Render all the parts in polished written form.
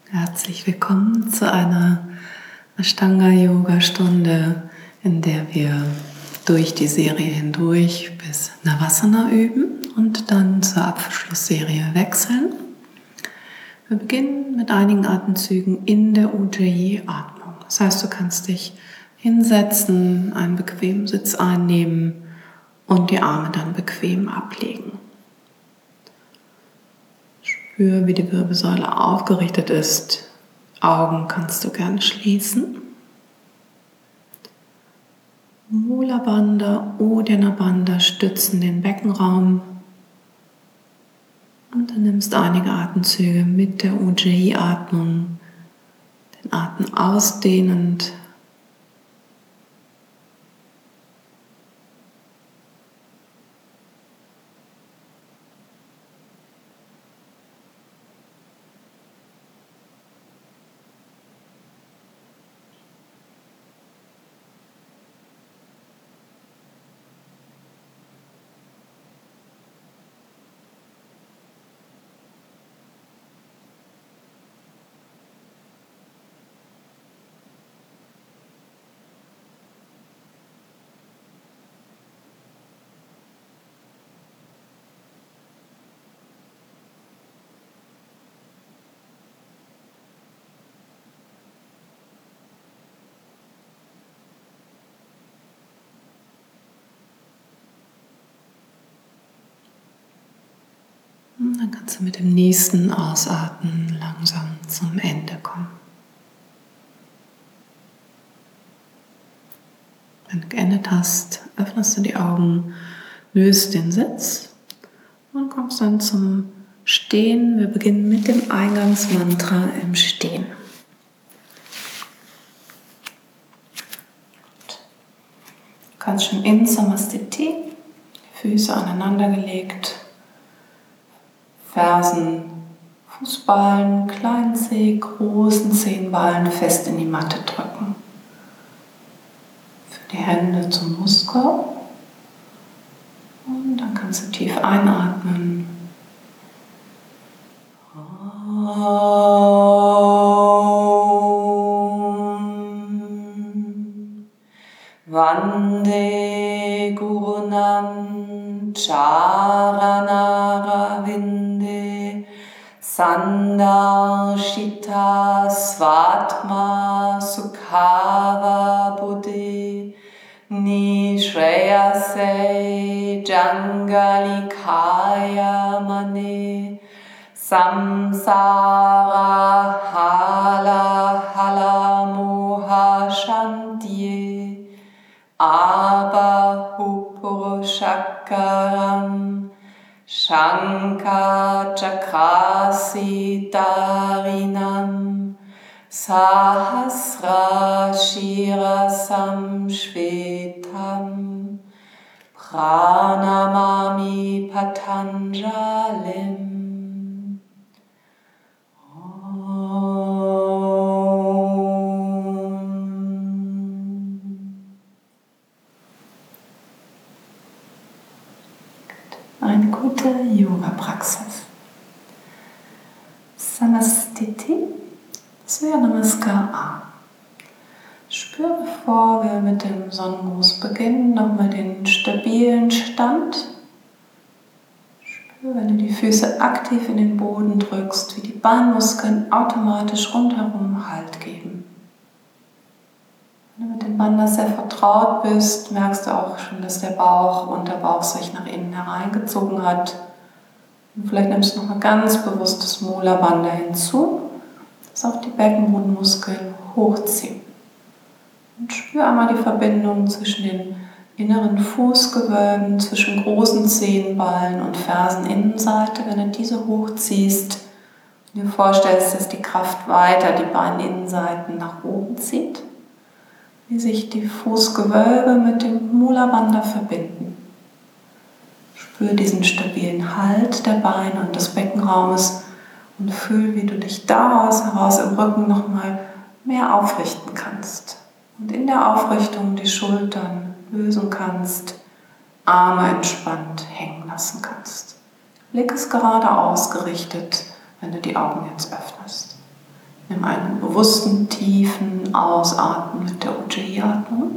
Herzlich willkommen zu einer Ashtanga-Yoga-Stunde, in der wir durch die Serie hindurch bis Navasana üben und dann zur Abschlussserie wechseln. Wir beginnen mit einigen Atemzügen in der Ujjayi-Atmung. Das heißt, du kannst dich hinsetzen, einen bequemen Sitz einnehmen und die Arme dann bequem ablegen. Spür, wie die Wirbelsäule aufgerichtet ist. Augen kannst du gerne schließen. Mula Bandha, Uddiyana Bandha stützen den Beckenraum. Und du nimmst einige Atemzüge mit der Ujjayi-Atmung, den Atem ausdehnend. Und dann kannst du mit dem nächsten Ausatmen langsam zum Ende kommen. Wenn du geendet hast, öffnest du die Augen, löst den Sitz und kommst dann zum Stehen. Wir beginnen mit dem Eingangsmantra im Stehen. Du kannst schon in Samastiti, Füße aneinandergelegt, Fersen, Fußballen, kleinen Zeh, großen Zehenballen fest in die Matte drücken. Für die Hände zum Brustkorb. Und dann kannst du tief einatmen. Vande Gurunam Charanara-vinde Sandarshita Svatma Sukhava Buddhi Nishreyase Jangalikaya Mane Samsara Hala Hala Moha Shantye Abahupurashakaram Shankha Chakrasi Darinam Sahasra Shirasam Shvetam Pranamami Patanjalim. Eine gute Yoga-Praxis. Samastiti, Surya Namaskar A. Spür, bevor wir mit dem Sonnengruß beginnen, nochmal den stabilen Stand. Spür, wenn du die Füße aktiv in den Boden drückst, wie die Beinmuskeln automatisch rundherum Halt geben. Wenn du mit den Bandhas sehr vertraut bist, merkst du auch schon, dass der Unterbauch sich nach innen hereingezogen hat. Und vielleicht nimmst du noch ein ganz bewusstes Mula Bandha hinzu, das auch die Beckenbodenmuskeln hochziehen. Und spür einmal die Verbindung zwischen den inneren Fußgewölben, zwischen großen Zehenballen und Ferseninnenseite. Wenn du diese hochziehst und dir vorstellst, dass die Kraft weiter die Beininnenseiten nach oben zieht, wie sich die Fußgewölbe mit dem Mula Bandha verbinden. Spür diesen stabilen Halt der Beine und des Beckenraumes und fühl, wie du dich daraus heraus im Rücken nochmal mehr aufrichten kannst. Und in der Aufrichtung die Schultern lösen kannst, Arme entspannt hängen lassen kannst. Blick ist gerade ausgerichtet, wenn du die Augen jetzt öffnest. Nimm einen bewussten, tiefen Ausatmen mit der Ujjayi-Atmung.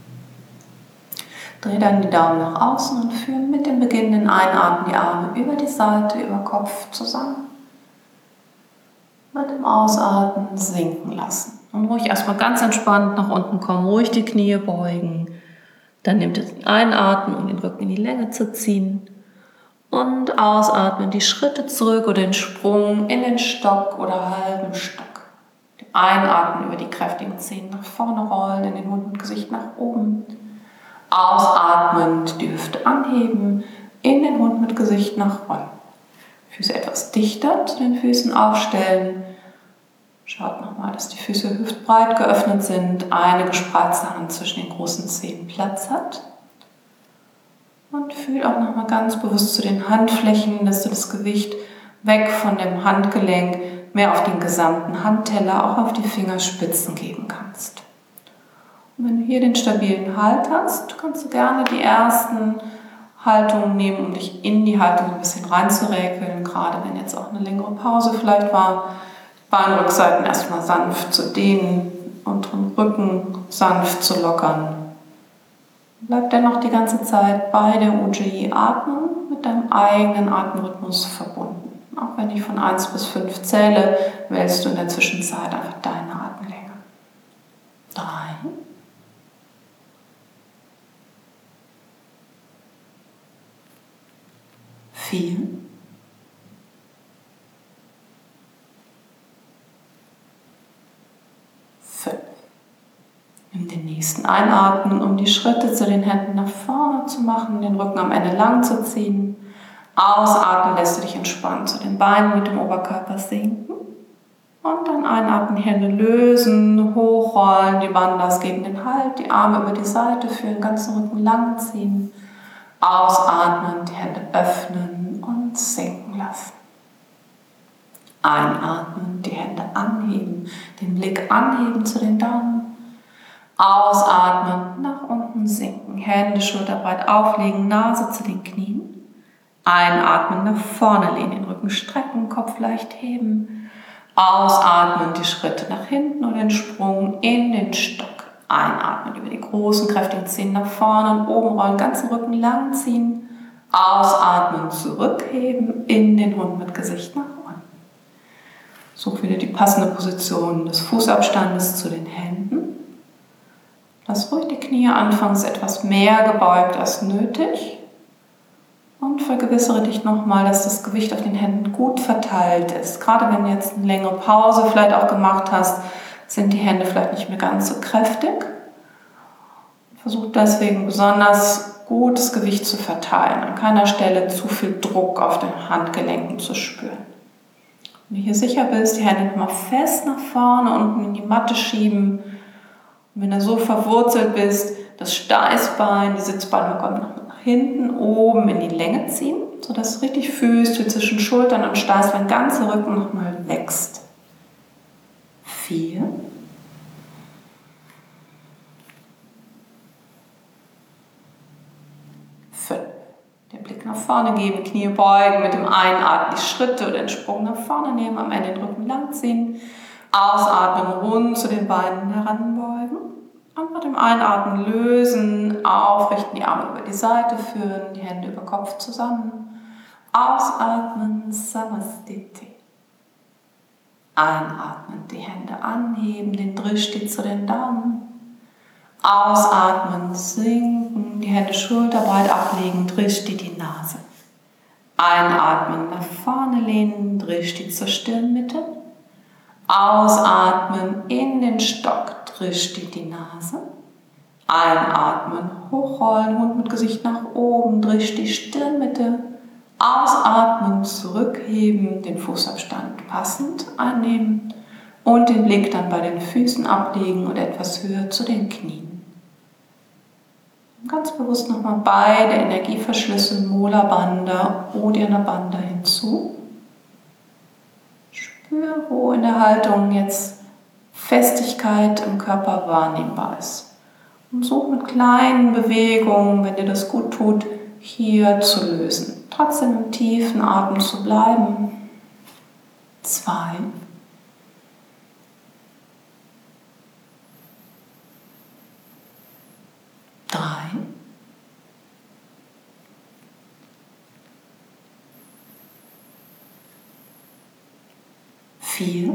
Dreh dann die Daumen nach außen und führe mit dem beginnenden Einatmen die Arme über die Seite, über Kopf zusammen. Mit dem Ausatmen sinken lassen. Und ruhig erstmal ganz entspannt nach unten kommen, ruhig die Knie beugen. Dann nehmt ihr den Einatmen, um den Rücken in die Länge zu ziehen. Und ausatmen, die Schritte zurück oder den Sprung in den Stock oder halben Stock. Einatmen, über die kräftigen Zehen nach vorne rollen, in den Mund und Gesicht nach oben. Ausatmend die Hüfte anheben, in den Mund mit Gesicht nach unten. Füße etwas dichter zu den Füßen aufstellen. Schaut nochmal, dass die Füße hüftbreit geöffnet sind, eine gespreizte Hand zwischen den großen Zehen Platz hat. Und fühl auch nochmal ganz bewusst zu den Handflächen, dass du das Gewicht weg von dem Handgelenk mehr auf den gesamten Handteller, auch auf die Fingerspitzen geben kannst. Und wenn du hier den stabilen Halt hast, kannst du gerne die ersten Haltungen nehmen, um dich in die Haltung ein bisschen reinzuräkeln, gerade wenn jetzt auch eine längere Pause vielleicht war. Beinrückseiten erstmal sanft zu dehnen, unteren Rücken sanft zu lockern. Bleib dennoch die ganze Zeit bei der Ujjayi-Atmung mit deinem eigenen Atemrhythmus verbunden. Auch wenn ich von 1 bis 5 zähle, wählst du in der Zwischenzeit einfach deine Atemlänge. 3, 4, 5. Nimm den nächsten Einatmen, um die Schritte zu den Händen nach vorne zu machen, den Rücken am Ende lang zu ziehen. Ausatmen lässt du dich entspannt zu den Beinen mit dem Oberkörper sinken. Und dann einatmen, die Hände lösen, hochrollen, die Bandhas gegen den Halt, die Arme über die Seite führen, den ganzen Rücken lang ziehen. Ausatmen, die Hände öffnen und sinken lassen. Einatmen, die Hände anheben, den Blick anheben zu den Daumen. Ausatmen, nach unten sinken, Hände schulterbreit auflegen, Nase zu den Knien. Einatmen, nach vorne lehnen, den Rücken strecken, Kopf leicht heben. Ausatmen, die Schritte nach hinten und den Sprung in den Stock. Einatmen, über die großen, kräftigen Zehen nach vorne und oben rollen, ganzen Rücken lang ziehen. Ausatmen, zurückheben, in den Hund mit Gesicht nach unten. Such wieder die passende Position des Fußabstandes zu den Händen. Lass ruhig die Knie anfangs etwas mehr gebeugt als nötig. Und vergewissere dich nochmal, dass das Gewicht auf den Händen gut verteilt ist. Gerade wenn du jetzt eine längere Pause vielleicht auch gemacht hast, sind die Hände vielleicht nicht mehr ganz so kräftig. Versuch deswegen besonders gut das Gewicht zu verteilen. An keiner Stelle zu viel Druck auf den Handgelenken zu spüren. Wenn du hier sicher bist, die Hände nochmal fest nach vorne, unten in die Matte schieben. Und wenn du so verwurzelt bist, das Steißbein, die Sitzbeine kommen noch nach hinten, oben in die Länge ziehen, sodass du richtig fühlst, wie zwischen Schultern und Steißbein der ganze Rücken nochmal wächst. 4. 5. Den Blick nach vorne geben, Knie beugen, mit dem Einatmen die Schritte oder den Sprung nach vorne nehmen, am Ende den Rücken lang ziehen. Ausatmen, rund zu den Beinen heranbeugen. Und mit dem Einatmen lösen, aufrichten, die Arme über die Seite führen, die Hände über Kopf zusammen. Ausatmen, Samastiti. Einatmen, die Hände anheben, den Drishti zu den Daumen. Ausatmen, sinken, die Hände schulterbreit ablegen, Drishti die Nase. Einatmen, nach vorne lehnen, Drishti zur Stirnmitte. Ausatmen, in den Stock, Drishti die Nase. Einatmen, hochrollen, Hund mit Gesicht nach oben, Drishti Stirnmitte. Ausatmen, zurückheben, den Fußabstand passend einnehmen und den Blick dann bei den Füßen ablegen und etwas höher zu den Knien. Ganz bewusst nochmal beide Energieverschlüsse, Mula Bandha, Uddiyana Bandha hinzu. Spür, wo in der Haltung jetzt Festigkeit im Körper wahrnehmbar ist. Und such mit kleinen Bewegungen, wenn dir das gut tut, hier zu lösen. Trotzdem im tiefen Atem zu bleiben. 2, 4,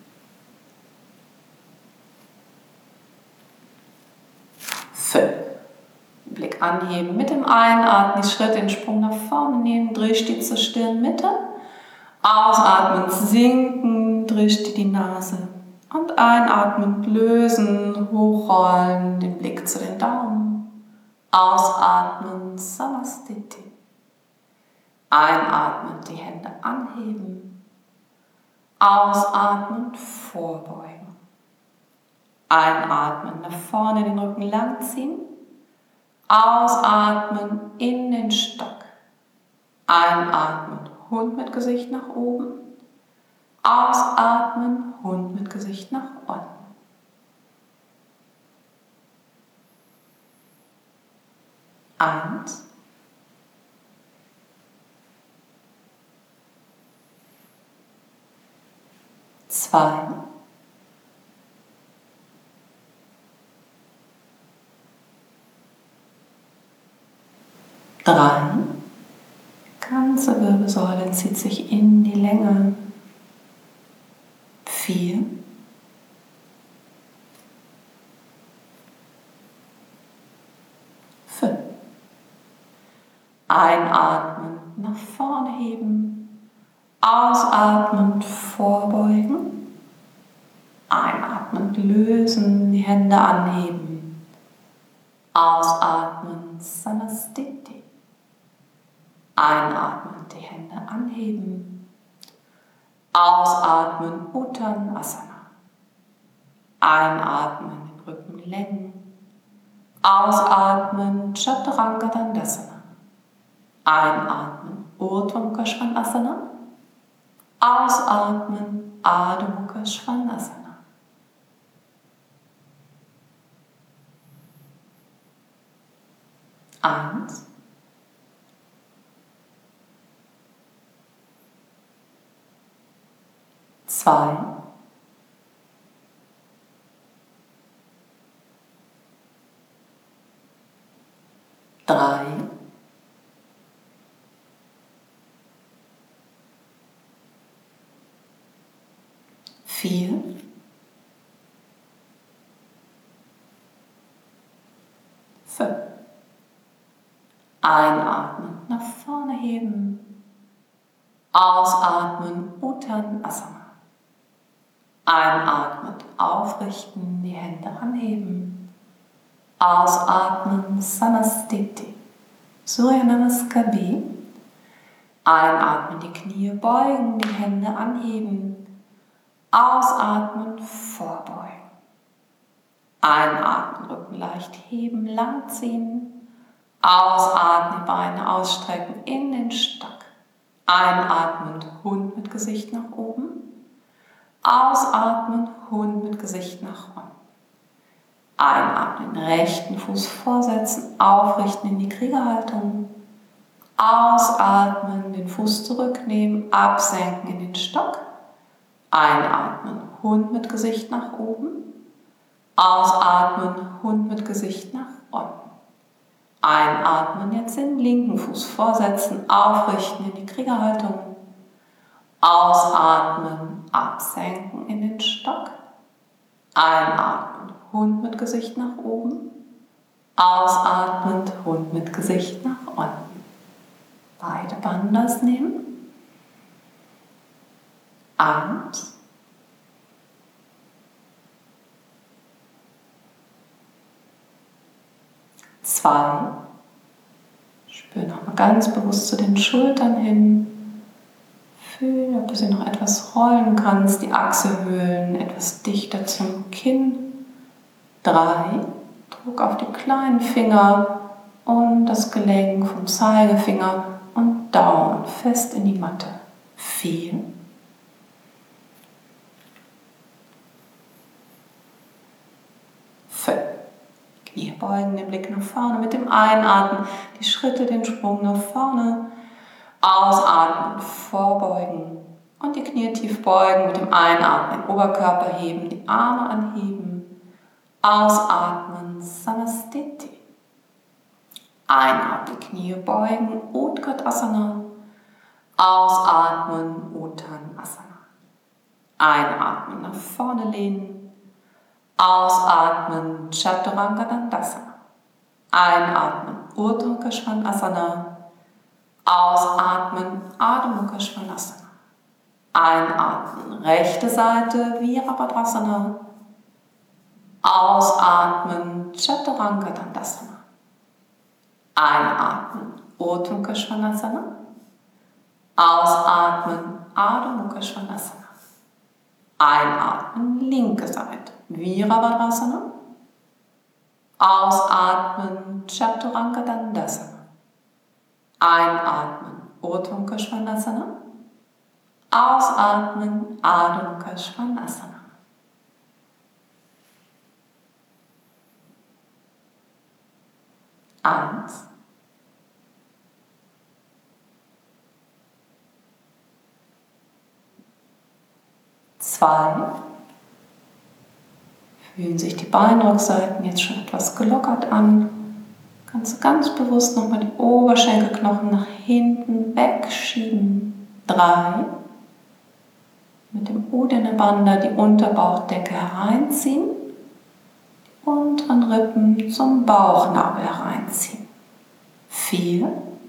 5. Blick anheben. Mit dem Einatmen die Schritte den Sprung nach vorne nehmen. Drehstich zur Stirnmitte. Ausatmen, sinken, Drehstich die Nase. Und einatmen, lösen, hochrollen, den Blick zu den Daumen. Ausatmen, Samastiti. Einatmen, die Hände anheben. Ausatmen, vorbeugen. Einatmen, nach vorne den Rücken langziehen. Ausatmen, in den Stock. Einatmen, Hund mit Gesicht nach oben. Ausatmen, Hund mit Gesicht nach unten. Eins. Zwei. Drei. Ganze Wirbelsäule zieht sich in die Länge. 4. 5. Einatmen, nach vorne heben. Ausatmen, vorbeugen. Einatmen, lösen, die Hände anheben. Ausatmen, Samastiti. Einatmen, die Hände anheben. Ausatmen, Uttanasana. Einatmen, den Rücken längen. Ausatmen, Chaturanga Dandasana. Einatmen, Urdhva Mukha Svanasana. Ausatmen, Adho Mukha Svanasana. Eins. 2. 3. 4. 5. Einatmen, nach vorne heben. Ausatmen, Uttanasana. Einatmen, aufrichten, die Hände anheben. Ausatmen, Samastiti. Surya Namaskar B. Einatmen, die Knie beugen, die Hände anheben. Ausatmen, vorbeugen. Einatmen, Rücken leicht heben, langziehen. Ausatmen, die Beine ausstrecken in den Stock. Einatmen, Hund mit Gesicht nach oben. Ausatmen, Hund mit Gesicht nach unten. Einatmen, den rechten Fuß vorsetzen, aufrichten in die Kriegerhaltung. Ausatmen, den Fuß zurücknehmen, absenken in den Stock. Einatmen, Hund mit Gesicht nach oben. Ausatmen, Hund mit Gesicht nach unten. Einatmen, jetzt den linken Fuß vorsetzen, aufrichten in die Kriegerhaltung. Ausatmen, absenken in den Stock. Einatmen, Hund mit Gesicht nach oben. Ausatmend, Hund mit Gesicht nach unten. Beide Bandhas nehmen. 1. 2. Spür nochmal ganz bewusst zu den Schultern hin. Fühl, ob du sie noch etwas rollen kannst, die Achselhöhlen etwas dichter zum Kinn. 3. Druck auf die kleinen Finger und das Gelenk vom Zeigefinger und Daumen fest in die Matte. 4. 5. Knie beugen, den Blick nach vorne mit dem Einatmen, die Schritte, den Sprung nach vorne. Ausatmen, vorbeugen und die Knie tief beugen, mit dem Einatmen den Oberkörper heben, die Arme anheben. Ausatmen, Samastiti. Einatmen, Knie beugen, Utkatasana. Ausatmen, Uttanasana. Einatmen, nach vorne lehnen. Ausatmen, Chaturanga Dandasana. Einatmen, Urdhva Mukha Svanasana. Ausatmen, Adho Mukha Svanasana. Einatmen, rechte Seite, Virabhadrasana. Ausatmen, Chaturanga Dandasana. Einatmen, Urdhva Mukha Svanasana. Ausatmen, Adho Mukha Svanasana. Einatmen, linke Seite, Virabhadrasana. Ausatmen, Chaturanga Dandasana. Einatmen, Urdhva Mukha Svanasana. Ausatmen, Adho Mukha Svanasana. Eins. Zwei. Fühlen sich die Beinrückseiten jetzt schon etwas gelockert an. Kannst du ganz bewusst nochmal die Oberschenkelknochen nach hinten wegschieben. 3. Mit dem Uddiyana Bandha die Unterbauchdecke hereinziehen. Die unteren Rippen zum Bauchnabel hereinziehen. 4.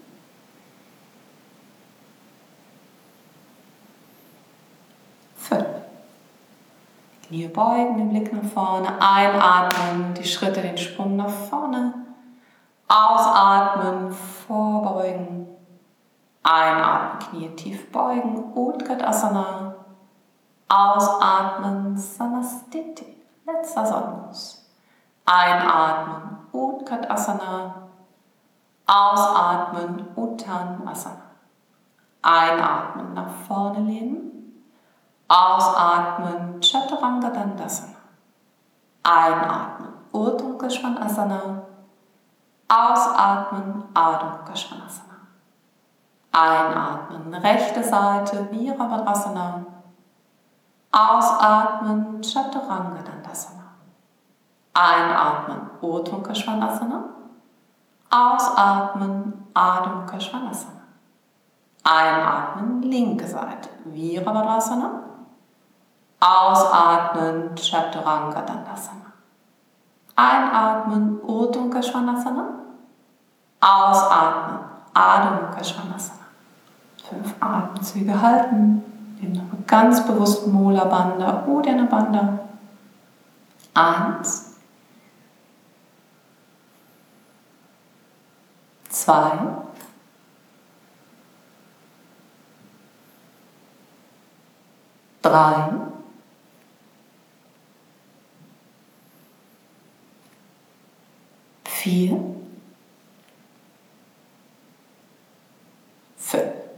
5. Knie beugen, den Blick nach vorne. Einatmen, die Schritte, den Sprung nach vorne. Ausatmen, vorbeugen. Einatmen, Knie tief beugen, Utkatasana. Ausatmen, Samastiti, letzter Sonnengruß. Einatmen, Utkatasana. Ausatmen, Uttanasana. Einatmen, nach vorne lehnen. Ausatmen, Chaturanga Dandasana. Einatmen, Urdhva Mukha Svanasana. Ausatmen, Adho Mukha Svanasana. Einatmen, rechte Seite, Virabhadrasana. Ausatmen, Chaturanga Dandasana. Einatmen, Urdhva Mukha Svanasana. Ausatmen, Adho Mukha Svanasana. Einatmen, linke Seite, Virabhadrasana. Ausatmen, Chaturanga Dandasana. Einatmen, Urdhva Mukha Svanasana. Ausatmen, Adho Mukha Svanasana. 5 Atemzüge halten. Nimm nochmal ganz bewusst Mula Bandha, Uddiyana Bandha. 1. 2. 3. 4. 5.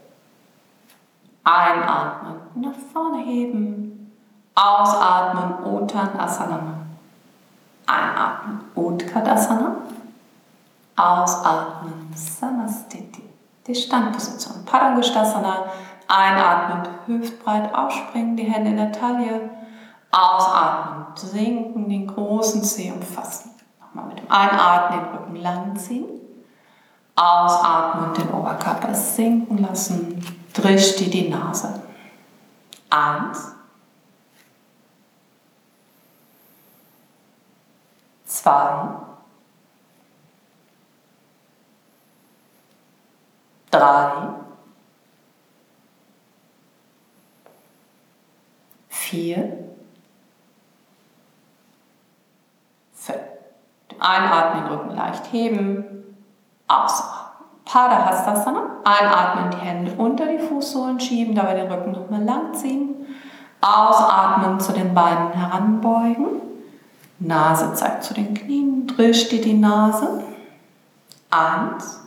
Einatmen, nach vorne heben. Ausatmen, Uttanasana. Einatmen, Utkatasana. Ausatmen, Samastiti. Die Standposition, Padangusthasana. Einatmen, hüftbreit aufspringen, die Hände in der Taille. Ausatmen, sinken, den großen Zeh umfassen. Nochmal mit dem Einatmen den Rücken lang ziehen. Ausatmen, den Oberkörper sinken lassen. Drishti die Nase. 1. 2. 3. 4. 5. Einatmen, den Rücken leicht heben. Ausatmen. Padahastasana. Einatmen, die Hände unter die Fußsohlen schieben, dabei den Rücken nochmal lang ziehen. Ausatmen, zu den Beinen heranbeugen. Nase zeigt zu den Knien. Drishti die Nase. 1.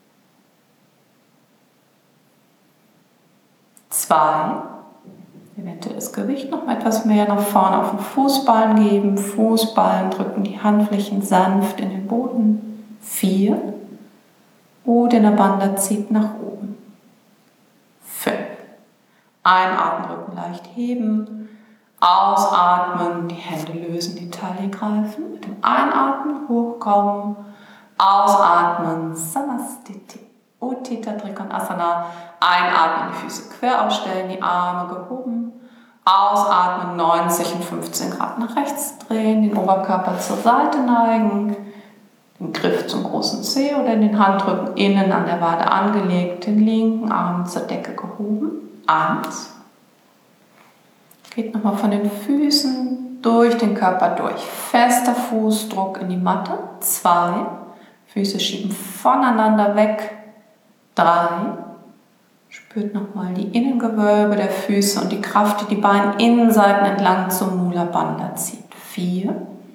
2. Eventuell das Gewicht noch etwas mehr nach vorne auf den Fußballen geben. Fußballen drücken die Handflächen sanft in den Boden. 4. Uddiyana Bandha zieht nach oben. 5. Einatmen, Rücken leicht heben. Ausatmen, die Hände lösen, die Taille greifen. Mit dem Einatmen hochkommen. Ausatmen, Samastiti. Utthita Trikonasana. Einatmen, die Füße quer aufstellen, die Arme gehoben. Ausatmen, 90 und 15 Grad nach rechts drehen, den Oberkörper zur Seite neigen, den Griff zum großen Zeh oder den Handrücken innen an der Wade angelegt, den linken Arm zur Decke gehoben. 1. Geht nochmal von den Füßen durch den Körper durch. Fester Fußdruck in die Matte. 2. Füße schieben voneinander weg. 3. Spürt nochmal die Innengewölbe der Füße und die Kraft, die die Beininnenseiten entlang zum Mula Bandha zieht. 4.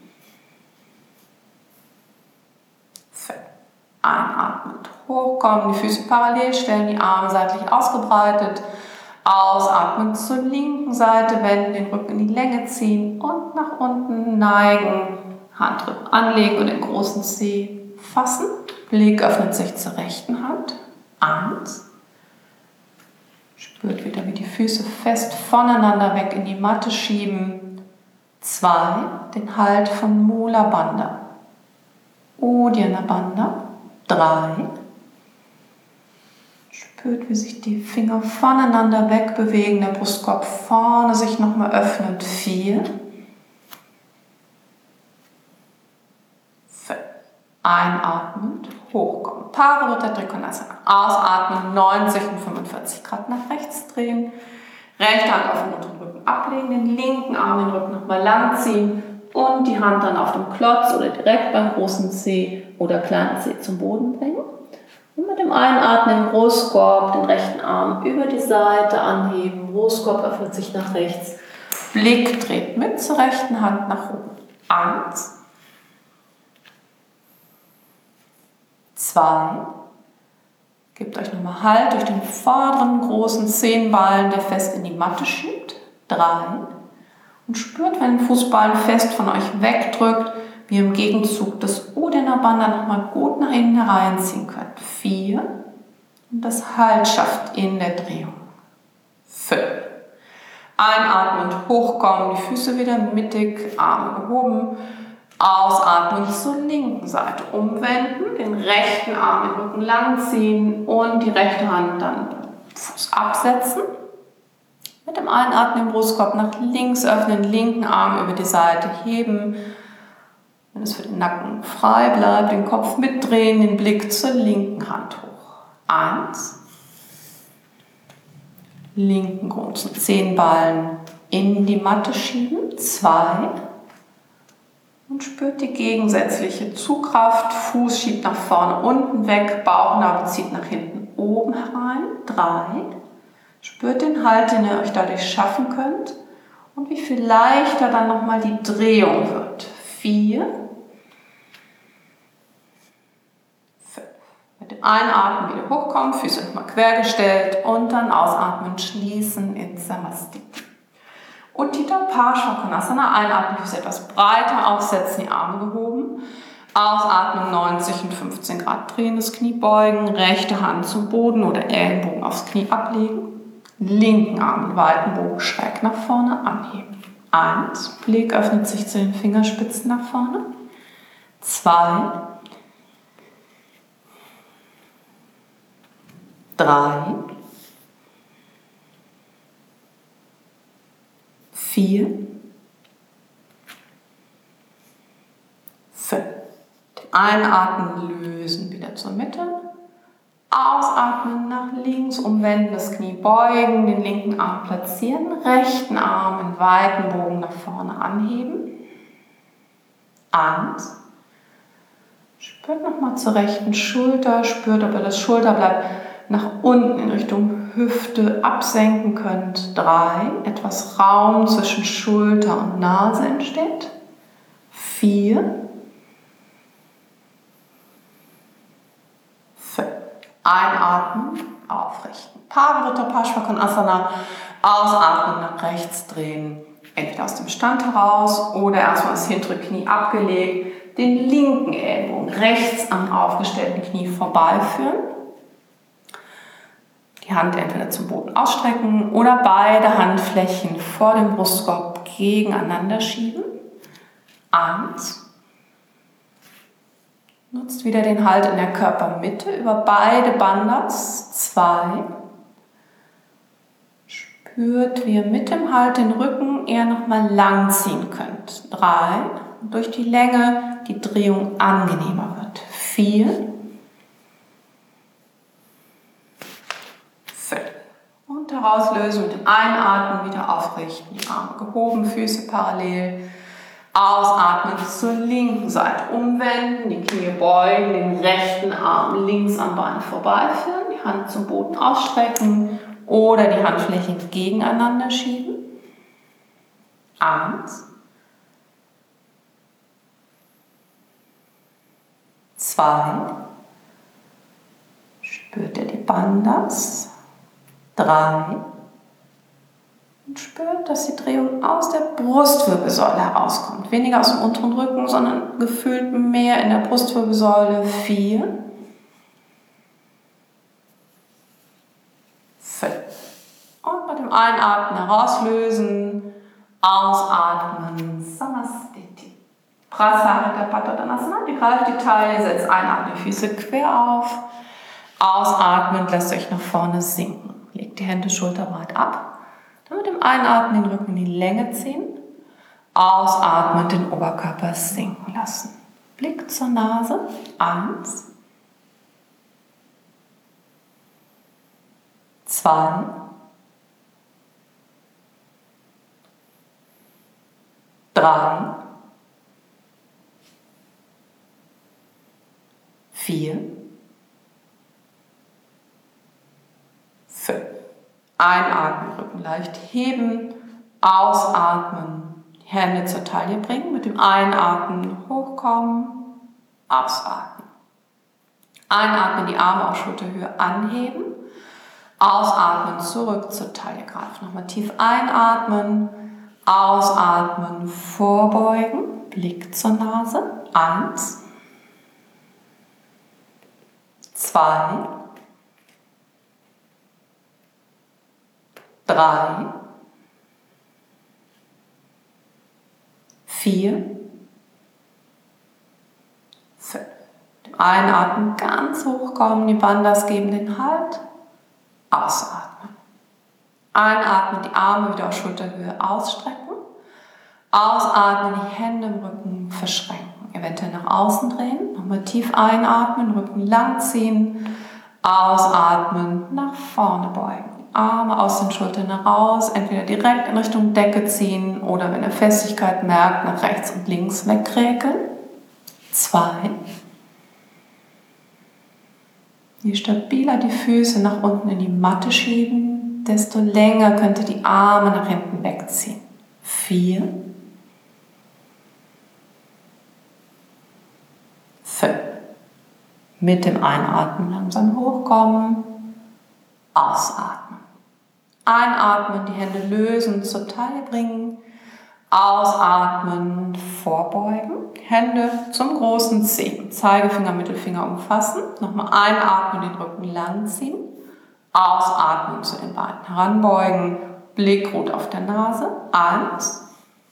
5. Einatmend hochkommen, die Füße parallel stellen, die Arme seitlich ausgebreitet. Ausatmen zur linken Seite, wenden, den Rücken in die Länge ziehen und nach unten neigen. Handrücken anlegen und den großen Zeh fassen. Blick öffnet sich zur rechten Hand. 1. Spürt wieder, wie die Füße fest voneinander weg in die Matte schieben. 2. Den Halt von Mula Bandha. Uddiyana Bandha. 3. Spürt, wie sich die Finger voneinander wegbewegen, der Brustkorb vorne sich nochmal öffnet. 4. 5. Einatmend, hochkommen. Parivrtta Trikonasana. Ausatmen, 90 und 45 Grad nach rechts drehen. Rechte Hand auf den unteren Rücken ablegen, den linken Arm den Rücken nochmal lang ziehen und die Hand dann auf dem Klotz oder direkt beim großen Zeh oder kleinen Zeh zum Boden bringen. Und mit dem Einatmen im Brustkorb den rechten Arm über die Seite anheben. Brustkorb öffnet sich nach rechts. Blick dreht mit zur rechten Hand nach oben. 1. 2. Gebt euch nochmal Halt durch den vorderen großen Zehenballen, der fest in die Matte schiebt. 3. Und spürt, wenn den Fußballen fest von euch wegdrückt, wie ihr im Gegenzug das Uddiyana Bandha nochmal gut nach innen hereinziehen könnt. 4. Und das Halt schafft in der Drehung. 5. Einatmend hochkommen, die Füße wieder mittig, Arme gehoben. Ausatmen zur linken Seite umwenden, den rechten Arm den Rücken lang ziehen und die rechte Hand dann Fuß absetzen. Mit dem Einatmen den Brustkorb nach links öffnen, linken Arm über die Seite heben. Wenn es für den Nacken frei bleibt, den Kopf mitdrehen, den Blick zur linken Hand hoch. 1. Linken großen Zehenballen in die Matte schieben. 2. Und spürt die gegensätzliche Zugkraft. Fuß schiebt nach vorne, unten weg, Bauchnabel zieht nach hinten, oben herein. 3. Spürt den Halt, den ihr euch dadurch schaffen könnt und wie viel leichter dann nochmal die Drehung wird. 4. 5. Mit dem Einatmen wieder hochkommen, Füße nochmal quergestellt und dann ausatmen, schließen in Samastiti. Utthita Parshvakonasana. Einatmen, Füße etwas breiter aufsetzen, die Arme gehoben. Ausatmen, 90 und 15 Grad drehen, das Knie beugen, rechte Hand zum Boden oder Ellenbogen aufs Knie ablegen. Linken Arm in weiten Bogen schräg nach vorne anheben. 1. Blick öffnet sich zu den Fingerspitzen nach vorne. 2. 3. 4. 5. Einatmen, lösen wieder zur Mitte. Ausatmen, nach links umwenden, das Knie beugen, den linken Arm platzieren, rechten Arm in weiten Bogen nach vorne anheben. 1. Spürt nochmal zur rechten Schulter, spürt, ob ihr das Schulterblatt nach unten in Richtung Hüfte absenken könnt. 3. Etwas Raum zwischen Schulter und Nase entsteht. 4. 5. Einatmen, aufrichten. Parivrtta Parshvakonasana. Ausatmen, nach rechts drehen. Entweder aus dem Stand heraus oder erstmal das hintere Knie abgelegt. Den linken Ellbogen rechts am aufgestellten Knie vorbeiführen. Die Hand entweder zum Boden ausstrecken oder beide Handflächen vor dem Brustkorb gegeneinander schieben. 1. Nutzt wieder den Halt in der Körpermitte über beide Bandhas. 2. Spürt, wie ihr mit dem Halt den Rücken eher nochmal lang ziehen könnt. 3. Und durch die Länge die Drehung angenehmer wird. 4. 5. Und herauslösen mit dem Einatmen wieder aufrichten. Die Arme gehoben, Füße parallel. Ausatmen zur linken Seite. Umwenden, die Knie beugen, den rechten Arm links am Bein vorbeiführen. Die Hand zum Boden ausstrecken oder die Handflächen gegeneinander schieben. 1. 2. Spürt ihr die Bandhas? 3. Und spürt, dass die Drehung aus der Brustwirbelsäule herauskommt. Weniger aus dem unteren Rücken, sondern gefühlt mehr in der Brustwirbelsäule. 4. 5. Und mit dem Einatmen herauslösen, ausatmen, Samastiti. Prasarita Padottanasana, die greift die Taille, setzt einatmen, die Füße quer auf. Ausatmen, lasst euch nach vorne sinken. Legt die Hände schulterbreit ab. Dann mit dem Einatmen den Rücken in die Länge ziehen. Ausatmen, den Oberkörper sinken lassen. Blick zur Nase. 1. 2. 3. 4. 5. Einatmen, Rücken leicht heben, ausatmen, die Hände zur Taille bringen, mit dem Einatmen hochkommen, ausatmen. Einatmen, die Arme auf Schulterhöhe anheben, ausatmen, zurück zur Taille greifen. Nochmal tief einatmen, ausatmen, vorbeugen, Blick zur Nase. 1. 2. 3. 4. 5. Einatmen, ganz hochkommen, die Bandhas geben den Halt. Ausatmen. Einatmen, die Arme wieder auf Schulterhöhe ausstrecken. Ausatmen, die Hände im Rücken verschränken. Eventuell nach außen drehen. Nochmal tief einatmen, Rücken lang ziehen. Ausatmen, nach vorne beugen. Arme aus den Schultern heraus, entweder direkt in Richtung Decke ziehen oder wenn ihr Festigkeit merkt, nach rechts und links wegräkeln. 2. Je stabiler die Füße nach unten in die Matte schieben, desto länger könnt ihr die Arme nach hinten wegziehen. 4. 5. Mit dem Einatmen langsam hochkommen, ausatmen. Einatmen, die Hände lösen, zur Taille bringen. Ausatmen, vorbeugen. Hände zum großen Zehen. Zeigefinger, Mittelfinger umfassen. Nochmal einatmen, den Rücken lang ziehen. Ausatmen, zu den Beinen heranbeugen. Blick ruht auf der Nase. 1.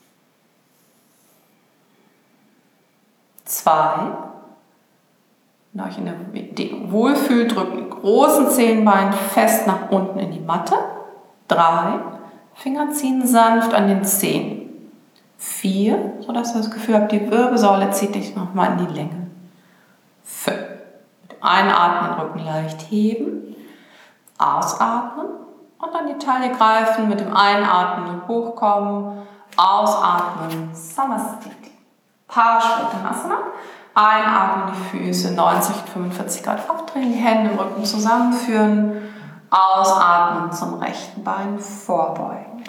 2. Wenn euch in der Dehnung wohlfühlt, drückt die großen Zehenbeine fest nach unten in die Matte. 3. Finger ziehen sanft an den Zehen. 4, sodass ihr das Gefühl habt, die Wirbelsäule zieht dich nochmal in die Länge. 5. Mit dem Einatmen, Rücken leicht heben. Ausatmen und dann die Taille greifen. Mit dem Einatmen hochkommen. Ausatmen, Samastiti. Parshvottanasana. Einatmen, die Füße 90 und 45 Grad aufdrehen, die Hände im Rücken zusammenführen. Ausatmen, zum rechten Bein vorbeugen.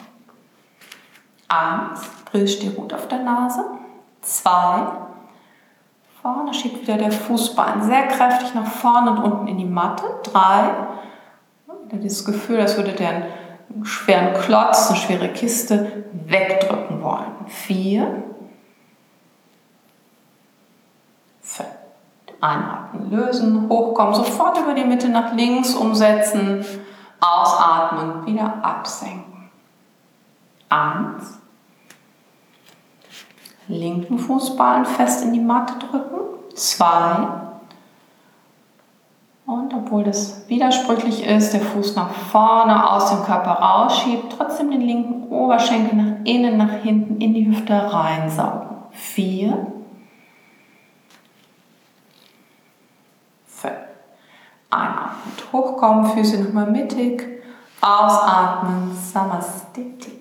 1. Brillstiel ruht auf der Nase. 2. Vorne schiebt wieder der Fußbein sehr kräftig nach vorne und unten in die Matte. 3. Wieder dieses Gefühl, als würdet ihr einen schweren Klotz, eine schwere Kiste wegdrücken wollen. 4. 5. Einatmen, lösen, hochkommen, sofort über die Mitte nach links umsetzen. Ausatmen, wieder absenken. 1. Linken Fußballen fest in die Matte drücken. 2. Und Und obwohl das widersprüchlich ist, der Fuß nach vorne aus dem Körper rausschiebt, trotzdem den linken Oberschenkel nach innen, nach hinten in die Hüfte reinsaugen. 4, 5. Einatmen, hochkommen, Füße nochmal mittig. Ausatmen, Samastiti.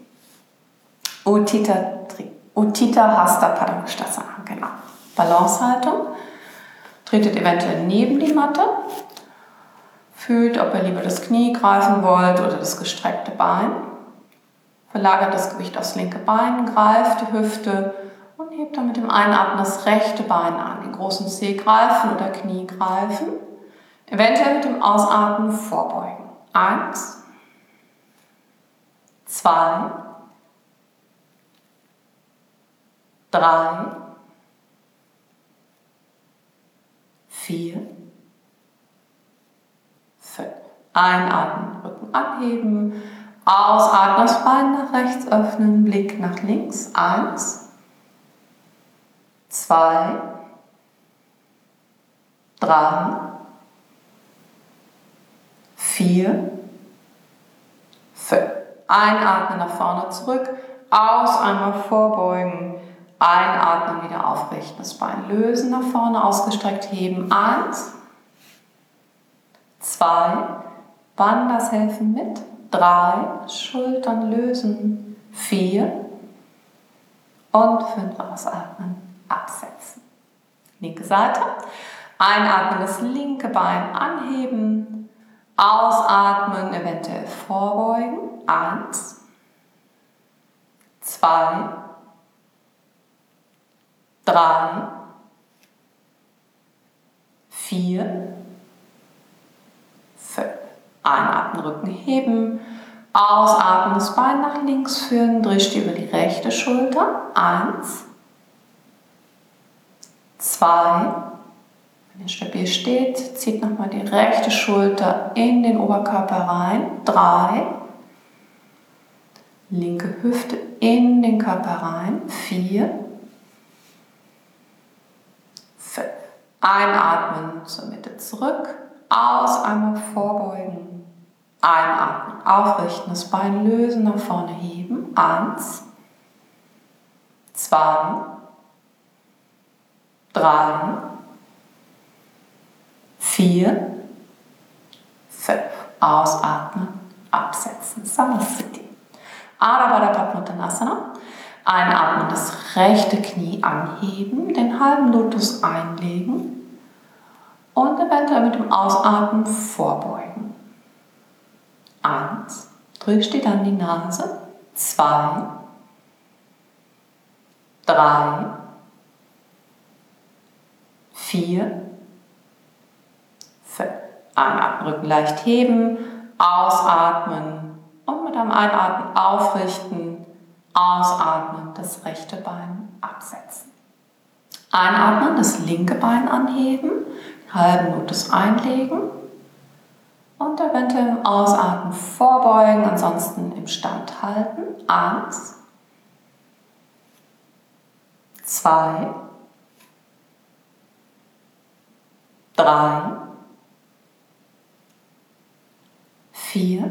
Utthita Hasta Padangusthasana, genau. Balancehaltung. Tretet eventuell neben die Matte. Fühlt, ob ihr lieber das Knie greifen wollt oder das gestreckte Bein. Verlagert das Gewicht aufs linke Bein, greift die Hüfte und hebt dann mit dem Einatmen das rechte Bein an. Den großen Zeh greifen oder Knie greifen. Eventuell mit dem Ausatmen vorbeugen. 1, 2, 3, 4, 5. Einatmen, Rücken anheben. Ausatmen, das Bein nach rechts öffnen, Blick nach links. 1, 2, 3, 4, 5. Einatmen, nach vorne zurück. Aus, einmal vorbeugen. Einatmen, wieder aufrichten. Das Bein lösen, nach vorne ausgestreckt heben. 1, 2, Bandhas helfen mit. 3, Schultern lösen. 4 und 5. Ausatmen, absetzen. Linke Seite. Einatmen, das linke Bein anheben. Ausatmen, eventuell vorbeugen. 1, 2, 3, 4, 5. Einatmen, Rücken heben. Ausatmen, das Bein nach links führen. Drehst über die rechte Schulter. 1, 2. Wenn ihr stabil steht, zieht nochmal die rechte Schulter in den Oberkörper rein. 3. Linke Hüfte in den Körper rein. 4, 5. Einatmen zur Mitte zurück. Aus, einmal vorbeugen. Einatmen, aufrichten, das Bein lösen, nach vorne heben. 1, 2, 3, 4, 5. Ausatmen, absetzen. Samastiti. Ardha Baddha Padottanasana. Einatmen, das rechte Knie anheben, den halben Lotus einlegen und eventuell mit dem Ausatmen vorbeugen. 1, Drehsteh dann die Nase. 2, 3, 4, 5. Einatmen, Rücken leicht heben, ausatmen und mit einem Einatmen aufrichten, ausatmen, das rechte Bein absetzen. Einatmen, das linke Bein anheben, den halben Lotus einlegen und eventuell im Ausatmen vorbeugen, ansonsten im Stand halten. 1, 2, 3, 4,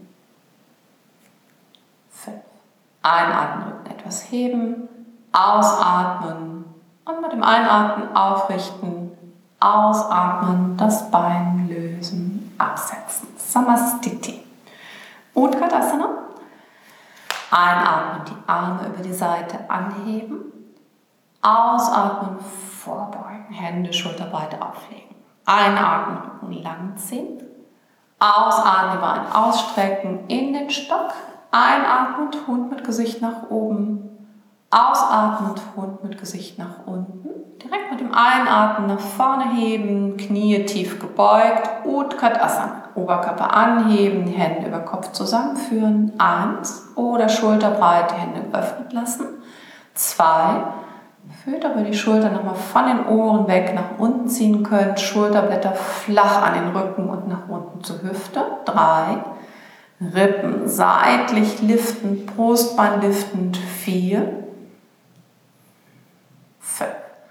5. Einatmen, Rücken etwas heben, ausatmen und mit dem Einatmen aufrichten, ausatmen, das Bein lösen, absetzen. Samastiti. Utkatasana. Einatmen, die Arme über die Seite anheben, ausatmen, vorbeugen, Hände schulterbreit auflegen. Einatmen, Rücken lang ziehen, ausatmen, die Beine ausstrecken in den Stock. Einatmend, Hund mit Gesicht nach oben. Ausatmend, Hund mit Gesicht nach unten. Direkt mit dem Einatmen nach vorne heben, Knie tief gebeugt. Utkatasana. Oberkörper anheben, die Hände über Kopf zusammenführen. 1. Oder schulterbreit, die Hände geöffnet lassen. 2. Fühlt, ob ihr die Schulter nochmal von den Ohren weg nach unten ziehen könnt. Schulterblätter flach an den Rücken und nach unten zur Hüfte. 3. Rippen seitlich liften, Brustbein liftend. 4, 5.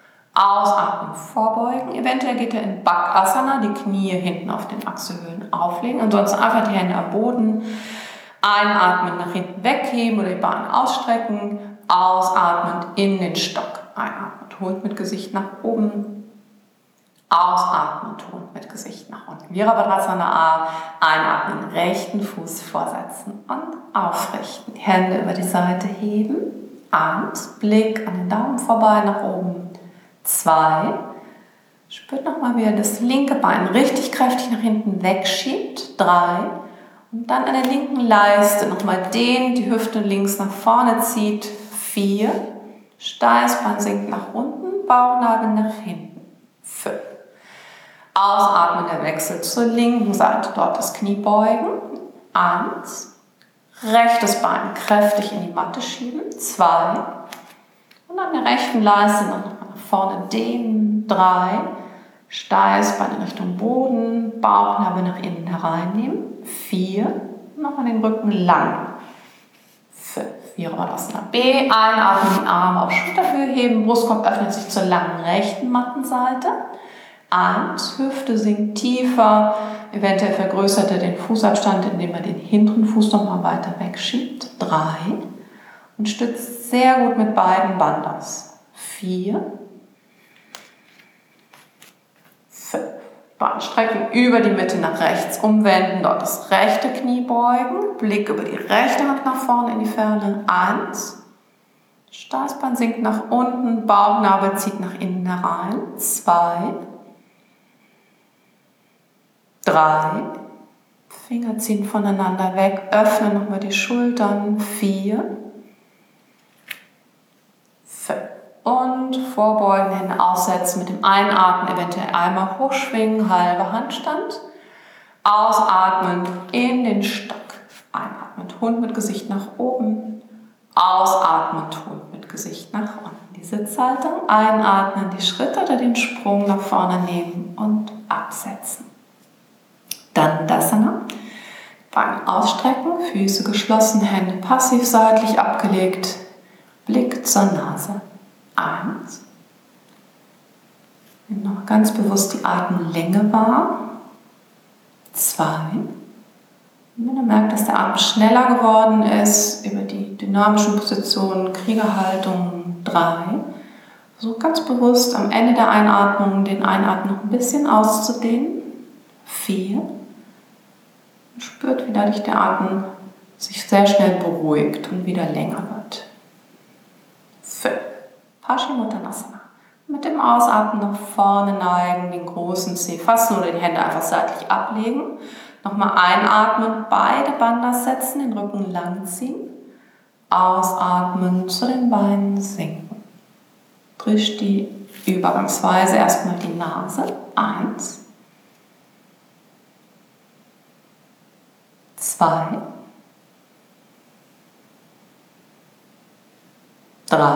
Ausatmen, vorbeugen. Eventuell geht er in Bakasana, die Knie hinten auf den Achselhöhlen auflegen. Ansonsten einfach die Hände am Boden. Einatmen, nach hinten wegheben oder die Beine ausstrecken. Ausatmen in den Stock. Einatmen, holt mit Gesicht nach oben. Ausatmen, holt mit Gesicht nach unten. Virabhadrasana. Einatmen, rechten Fuß vorsetzen und aufrichten. Die Hände über die Seite heben. 1, Blick an den Daumen vorbei nach oben. 2, spürt nochmal, wie ihr das linke Bein richtig kräftig nach hinten wegschiebt. 3, und dann an der linken Leiste nochmal dehnt, die Hüfte links nach vorne zieht. 4, Steißbein sinkt nach unten, Bauchnabel nach hinten. 5, ausatmen, der Wechsel zur linken Seite, dort das Knie beugen. 1, rechtes Bein kräftig in die Matte schieben. 2, und an der rechten Leiste noch nach vorne dehnen. 3, Steißbein in Richtung Boden, Bauchnabel nach innen hereinnehmen. 4, nochmal den Rücken lang. 5, Virabhadrasana B, einatmen, den Arm auf Schulterhöhe heben, Brustkorb öffnet sich zur langen rechten Mattenseite. 1, Hüfte sinkt tiefer, eventuell vergrößert er den Fußabstand, indem er den hinteren Fuß nochmal weiter wegschiebt. 3, und stützt sehr gut mit beiden Bandhas. 4, 5, Bein strecken über die Mitte nach rechts, umwenden, dort das rechte Knie beugen, Blick über die rechte Hand nach vorne in die Ferne. 1, Steißbein sinkt nach unten, Bauchnabel zieht nach innen herein. 2, 3, Finger ziehen voneinander weg, öffnen nochmal die Schultern. 4, 5 und vorbeugen, Hände aussetzen, mit dem Einatmen eventuell einmal hochschwingen, halber Handstand. Ausatmen in den Stock. Einatmen, Hund mit Gesicht nach oben. Ausatmen, Hund mit Gesicht nach unten. Die Sitzhaltung, einatmen, die Schritte oder den Sprung nach vorne nehmen und absetzen. Dann Dandasana. Beine ausstrecken, Füße geschlossen, Hände passiv seitlich abgelegt. Blick zur Nase. 1. Nimm noch ganz bewusst die Atemlänge wahr. 2. Und wenn du merkst, dass der Atem schneller geworden ist, über die dynamischen Positionen, Kriegerhaltung. 3. Versuch ganz bewusst am Ende der Einatmung den Einatmen noch ein bisschen auszudehnen. 4. Und spürt, wie dadurch der Atem sich sehr schnell beruhigt und wieder länger wird. 5. Paschimottanasana. Mit dem Ausatmen nach vorne neigen, den großen Zeh fassen oder die Hände einfach seitlich ablegen. Nochmal einatmen, beide Bandhas setzen, den Rücken lang ziehen. Ausatmen, zu den Beinen sinken. Drishti übergangsweise erstmal die Nase. 1. 2, 3,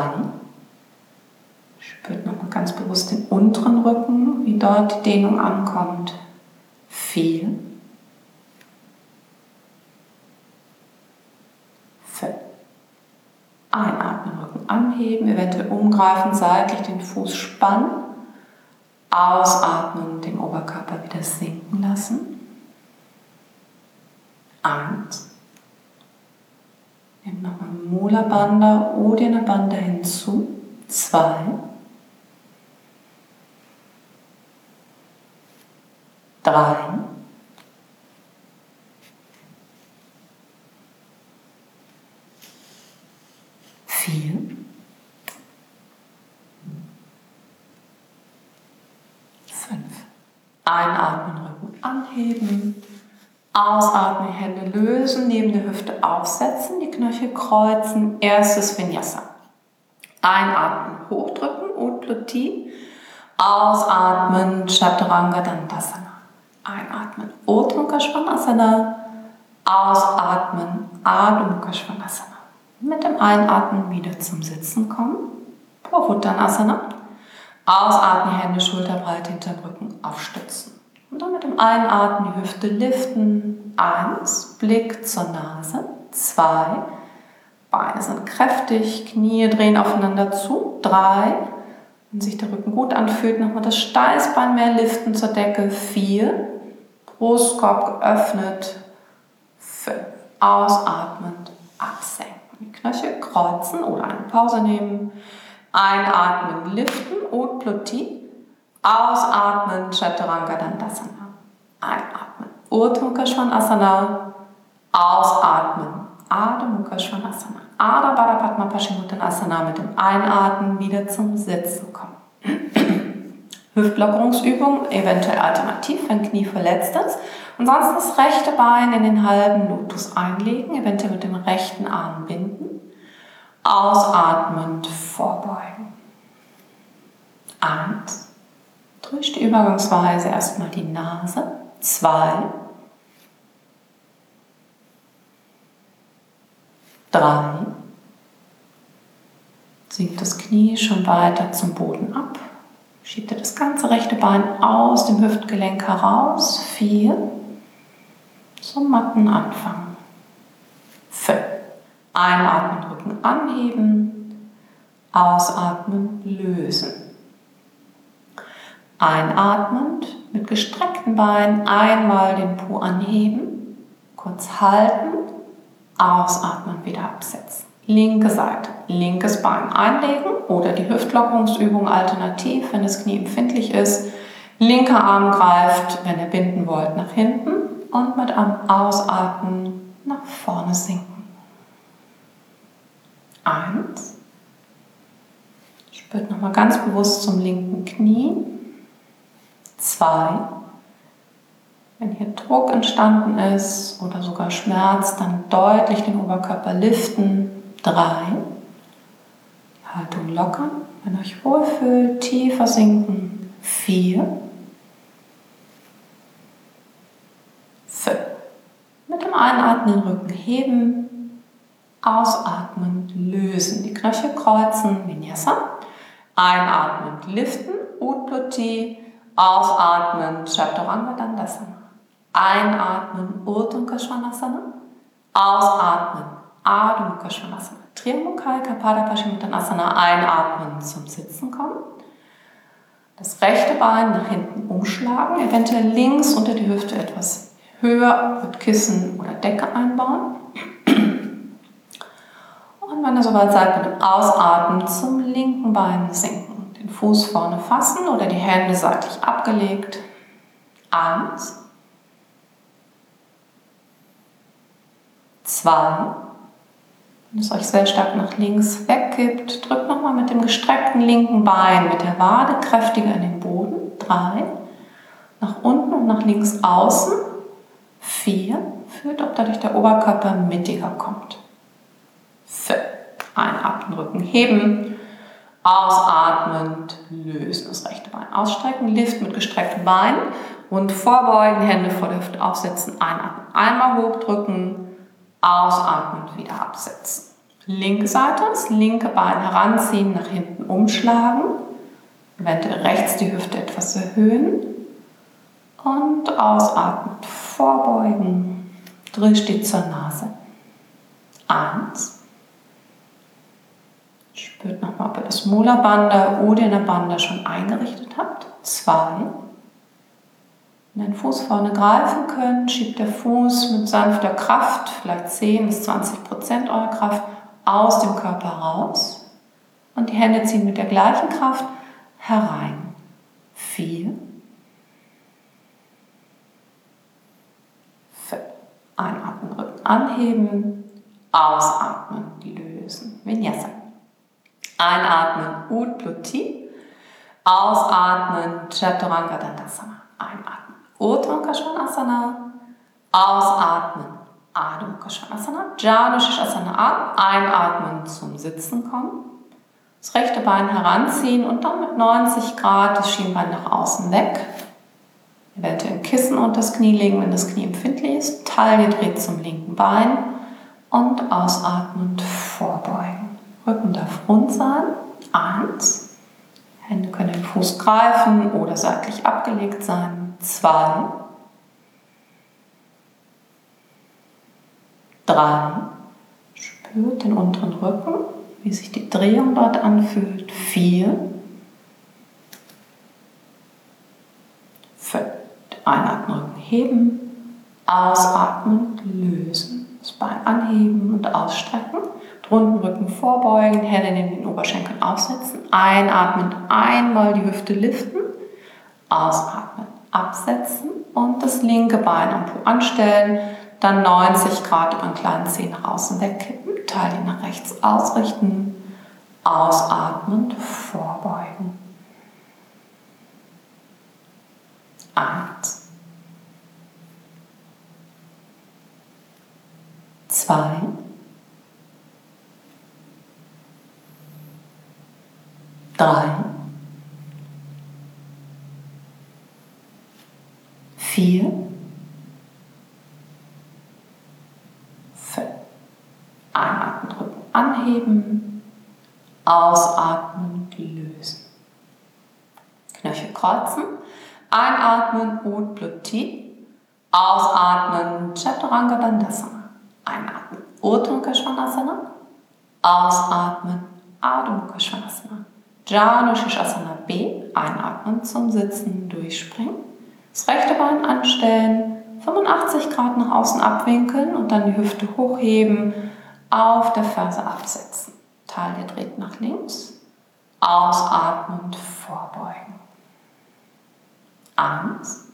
spürt nochmal ganz bewusst den unteren Rücken, wie dort die Dehnung ankommt. 4, 5, einatmen, Rücken anheben, eventuell umgreifen, seitlich den Fuß spannen, ausatmen, den Oberkörper wieder sinken lassen. 1. Nimm nochmal Mula Bandha, Uddiyana Bandha hinzu. 2. 3. 4. 5. Einatmen, Rücken anheben. Ausatmen, Hände lösen, neben der Hüfte aufsetzen, die Knöchel kreuzen, erstes Vinyasa. Einatmen, hochdrücken, Utluti. Ausatmen, Chaturanga Dandasana. Einatmen, Urdhva Mukha Svanasana. Ausatmen, Adho Mukha Svanasana. Mit dem Einatmen wieder zum Sitzen kommen, Purvottanasana. Ausatmen, Hände schulterbreit hinterm Rücken aufstützen. Und dann mit dem Einatmen die Hüfte liften. 1, Blick zur Nase. 2, Beine sind kräftig, Knie drehen aufeinander zu. 3, Wenn sich der Rücken gut anfühlt, nochmal das Steißbein mehr liften zur Decke. 4. Brustkorb geöffnet. 5. Ausatmend absenken. Die Knöchel kreuzen oder eine Pause nehmen. Einatmen, liften, Utplati. Ausatmen, Chaturanga Dandasana. Einatmen, Urdhva Mukha Svanasana. Ausatmen, Adho Mukha Svanasana. Adho Baddha Padma Paschimottanasana. Mit dem Einatmen wieder zum Sitzen kommen. Hüftlockerungsübung, eventuell alternativ, wenn Knie verletzt ist. Ansonsten das rechte Bein in den halben Lotus einlegen, eventuell mit dem rechten Arm binden. Ausatmend vorbeugen. 1. Durch die Übergangsweise erstmal die Nase. 2. 3. Sinkt das Knie schon weiter zum Boden ab. Schiebt ihr das ganze rechte Bein aus dem Hüftgelenk heraus. 4. Zum matten Anfang. 5. Einatmen, Rücken anheben. Ausatmen, lösen. Einatmend mit gestreckten Beinen einmal den Po anheben. Kurz halten. Ausatmen, wieder absetzen. Linke Seite, linkes Bein einlegen oder die Hüftlockerungsübung alternativ, wenn das Knie empfindlich ist. Linker Arm greift, wenn ihr binden wollt, nach hinten und mit einem Ausatmen nach vorne sinken. 1. Spürt nochmal ganz bewusst zum linken Knie. 2. Wenn hier Druck entstanden ist oder sogar Schmerz, dann deutlich den Oberkörper liften. 3. Die Haltung lockern. Wenn ihr euch wohlfühlt, tiefer sinken. 4. 5. Mit dem Einatmen den Rücken heben. Ausatmen, lösen. Die Knöchel kreuzen. Vinyasa. Einatmen, liften. Utplati. Ausatmen, Chaturanga Dandasana. Einatmen, Urdhva Mukha Svanasana. Ausatmen, Adho Mukha Svanasana. Triambaka Pada Paschimottanasana. Einatmen, zum Sitzen kommen. Das rechte Bein nach hinten umschlagen. Eventuell links unter die Hüfte etwas höher mit Kissen oder Decke einbauen. Und wenn ihr soweit seid, mit dem Ausatmen zum linken Bein sinken. Den Fuß vorne fassen oder die Hände seitlich abgelegt. 1. 2. Wenn es euch sehr stark nach links weggibt, drückt nochmal mit dem gestreckten linken Bein mit der Wade kräftiger in den Boden. 3. Nach unten und nach links außen. 4. Fühlt, ob dadurch der Oberkörper mittiger kommt. 5. Einatmen, Rücken heben. Ausatmend lösen, das rechte Bein ausstrecken. Lift mit gestreckten Beinen und vorbeugen, Hände vor der Hüfte aufsetzen. Einatmen, einmal hochdrücken. Ausatmend wieder absetzen. Linke Seite, das linke Bein heranziehen, nach hinten umschlagen. Eventuell rechts die Hüfte etwas erhöhen. Und ausatmend vorbeugen. Drishti zur Nase. 1. Spürt nochmal, ob ihr das Mula Bandha, Uddiyana Bandha schon eingerichtet habt. 2. Wenn den Fuß vorne greifen könnt, schiebt der Fuß mit sanfter Kraft, vielleicht 10-20% eurer Kraft, aus dem Körper raus. Und die Hände ziehen mit der gleichen Kraft herein. 4. 5. Einatmen, Rücken anheben. Ausatmen, lösen. Vinyasa. Einatmen, Utplati. Ausatmen, Chaturanga Dandasana. Einatmen. Urdhva Mukha Svanasana. Ausatmen. Adho Mukha Svanasana. Janu Shirshasana an. Einatmen, zum Sitzen kommen. Das rechte Bein heranziehen und dann mit 90 Grad das Schienbein nach außen weg. Eventuell ein Kissen unter das Knie legen, wenn das Knie empfindlich ist. Taille dreht zum linken Bein und ausatmend vorbeugen. Rücken darf rund sein. 1. Hände können den Fuß greifen oder seitlich abgelegt sein. 2. 3. Spürt den unteren Rücken, wie sich die Drehung dort anfühlt. 4. heben, ausatmen, lösen. Das Bein anheben und ausstrecken. Drunten Rücken vorbeugen, Hände neben den Oberschenkeln aufsetzen. Einatmen, einmal die Hüfte liften. Ausatmen, absetzen und das linke Bein am Po anstellen. Dann 90 Grad über den kleinen Zeh nach außen wegkippen. Taille nach rechts ausrichten. Ausatmen, vorbeugen. 1, 2, 3, 4, 5. Einatmen, Rücken anheben, ausatmen, lösen. Knöchel kreuzen, einatmen, Utplati, ausatmen, Chaturanga Dandasana. Einatmen, Urdhva Mukha Svanasana, ausatmen, Adho Mukha Svanasana. Janu Shirshasana B, einatmen zum Sitzen, durchspringen. Das rechte Bein anstellen, 85 Grad nach außen abwinkeln und dann die Hüfte hochheben, auf der Ferse absetzen. Taille dreht nach links, ausatmend vorbeugen. 1,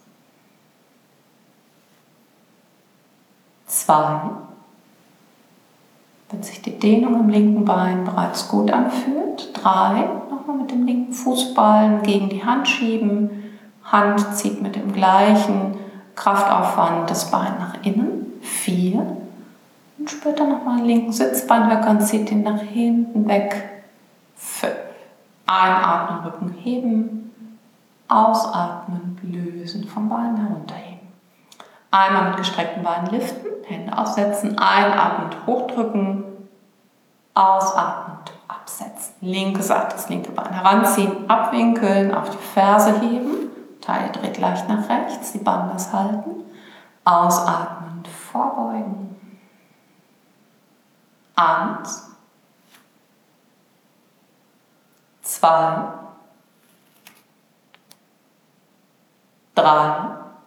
2, wenn sich die Dehnung im linken Bein bereits gut anfühlt. 3, nochmal mit dem linken Fußballen gegen die Hand schieben. Hand zieht mit dem gleichen Kraftaufwand das Bein nach innen. 4, und spürt dann nochmal den linken Sitzbeinhöcker und zieht ihn nach hinten weg. 5, einatmen, Rücken heben, ausatmen, lösen, vom Bein herunterheben. Einmal mit gestreckten Beinen liften, Hände aufsetzen, einatmend hochdrücken, ausatmend absetzen. Linke Seite, das linke Bein heranziehen, abwinkeln, auf die Ferse heben, Taille dreht leicht nach rechts, die Bandhas halten, ausatmend vorbeugen. 1, 2, 3,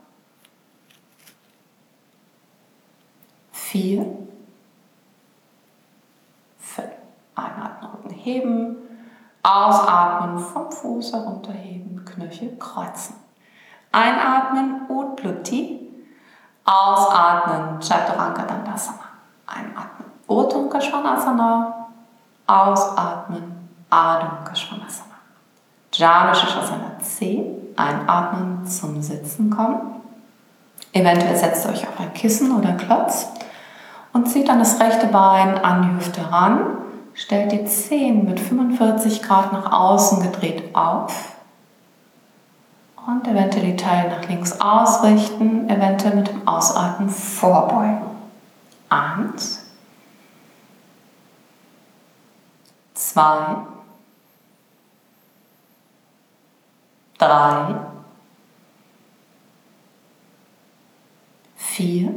4, 5. Einatmen, Rücken heben, ausatmen, vom Fuß herunterheben, Knöchel kreuzen. Einatmen, Utplati, ausatmen, Chaturanga Dandasana. Einatmen, Urdhva Mukha Svanasana, ausatmen, Adho Mukha Svanasana. Janu Shirshasana C, einatmen, zum Sitzen kommen. Eventuell setzt ihr euch auf ein Kissen oder Klotz und zieht dann das rechte Bein an die Hüfte ran, stellt die Zehen mit 45 Grad nach außen gedreht auf und eventuell die Taille nach links ausrichten, eventuell mit dem Ausatmen vorbeugen. 1, 2, 3, 4,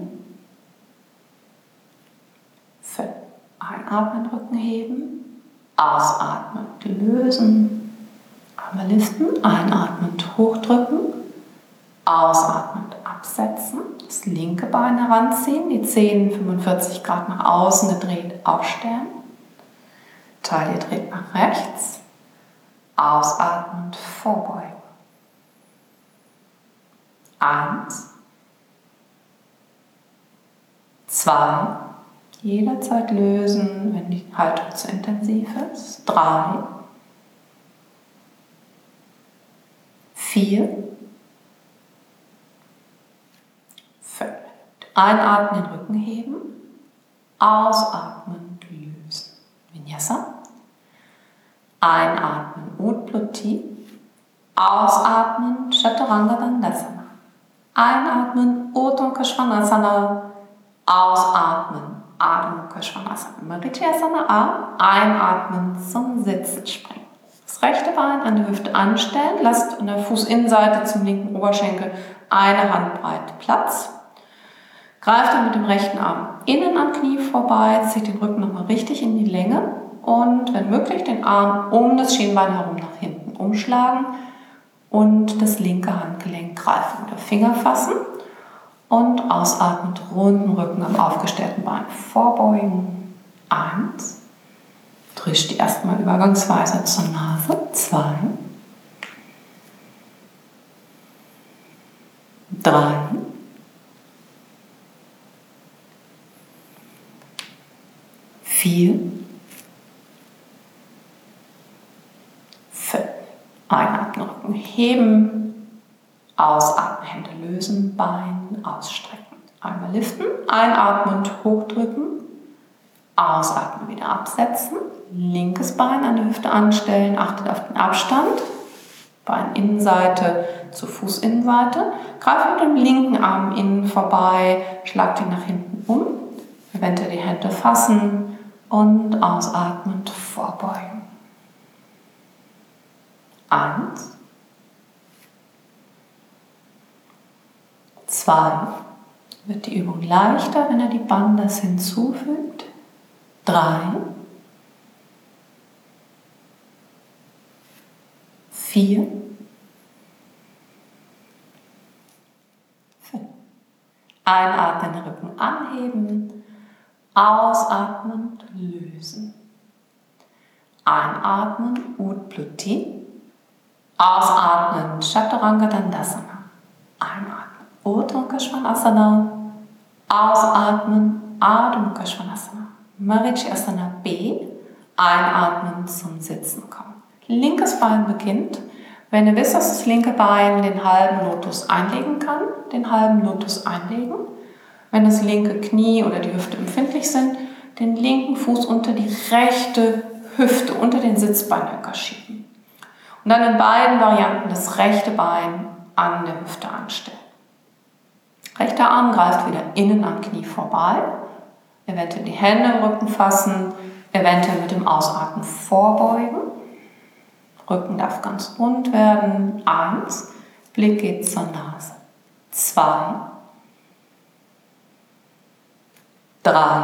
5. Einatmen, Rücken heben, ausatmen, lösen, einmal liften, einatmend hochdrücken, ausatmend absetzen, das linke Bein heranziehen, die Zehen 45 Grad nach außen gedreht aufstellen, Taille dreht nach rechts, ausatmend vorbeugen. 1, 2, jederzeit lösen, wenn die Haltung zu intensiv ist. 3, 4, 5. Einatmen, den Rücken heben, ausatmen, lösen. Vinyasa. Einatmen, Utplati, ausatmen, Chaturanga Dandasana. Einatmen, Urdhva Mukha Svanasana, ausatmen, Adho Mukha Svanasana. Marityasana A, einatmen, zum Sitzen springen. Das rechte Bein an der Hüfte anstellen, lasst an der Fußinnenseite zum linken Oberschenkel eine Handbreit Platz. Greift dann mit dem rechten Arm innen am Knie vorbei, zieht den Rücken nochmal richtig in die Länge und wenn möglich den Arm um das Schienbein herum nach hinten umschlagen und das linke Handgelenk greifen oder Finger fassen Und ausatmend runden Rücken am aufgestellten Bein vorbeugen. 1. Drehst die erstmal übergangsweise zur Nase. 2. 3. 4. 5. Einatmen, Rücken heben. Ausatmen, Hände lösen, Bein ausstrecken. Einmal liften, einatmend hochdrücken. Ausatmen, wieder absetzen. Linkes Bein an der Hüfte anstellen, achtet auf den Abstand. Beininnenseite zur Fußinnenseite. Greift mit dem linken Arm innen vorbei, schlagt ihn nach hinten um. Eventuell die Hände fassen und ausatmend vorbeugen. 1. 2. Wird die Übung leichter, wenn er die Bandhas hinzufügt. 3. 4. 5. Einatmen, den Rücken anheben. Ausatmen, lösen. Einatmen, Utplati. Ausatmen, Chaturanga Dandasana. Einatmen, Urdhva Svanasana. Ausatmen, Adho Mukha Svanasana. Marichyasana B. Einatmen, zum Sitzen kommen. Linkes Bein beginnt. Wenn ihr wisst, dass das linke Bein den halben Lotus einlegen kann, den halben Lotus einlegen. Wenn das linke Knie oder die Hüfte empfindlich sind, den linken Fuß unter die rechte Hüfte, unter den Sitzbeinhöcker schieben. Und dann in beiden Varianten das rechte Bein an der Hüfte anstellen. Rechter Arm greift wieder innen am Knie vorbei. Eventuell die Hände im Rücken fassen, eventuell mit dem Ausatmen vorbeugen. Rücken darf ganz rund werden. 1. Blick geht zur Nase. 2. 3.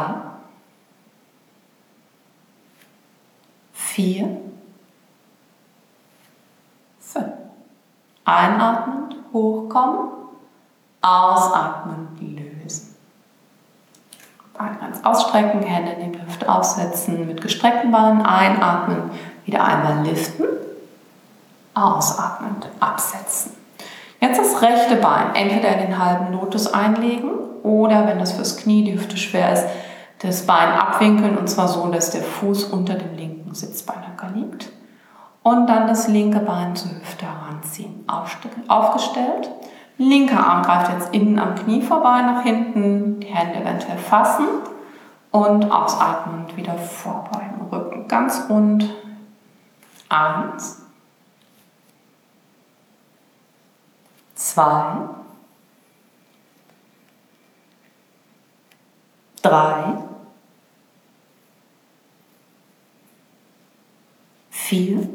4. 5. Einatmend, hochkommen. Ausatmend, lösen. Beine ganz ausstrecken, Hände neben der Hüfte aufsetzen, mit gestreckten Beinen einatmen, wieder einmal liften. Ausatmend, absetzen. Jetzt das rechte Bein entweder in den halben Lotus einlegen oder, wenn das fürs Knie, die Hüfte schwer ist, das Bein abwinkeln und zwar so, dass der Fuß unter dem linken Sitzbeinhöcker liegt. Und dann das linke Bein zur Hüfte heranziehen. Aufgestellt. Linker Arm greift jetzt innen am Knie vorbei nach hinten, die Hände eventuell fassen und ausatmend wieder vorbeugen. Rücken ganz rund. 1. 2. 3. 4.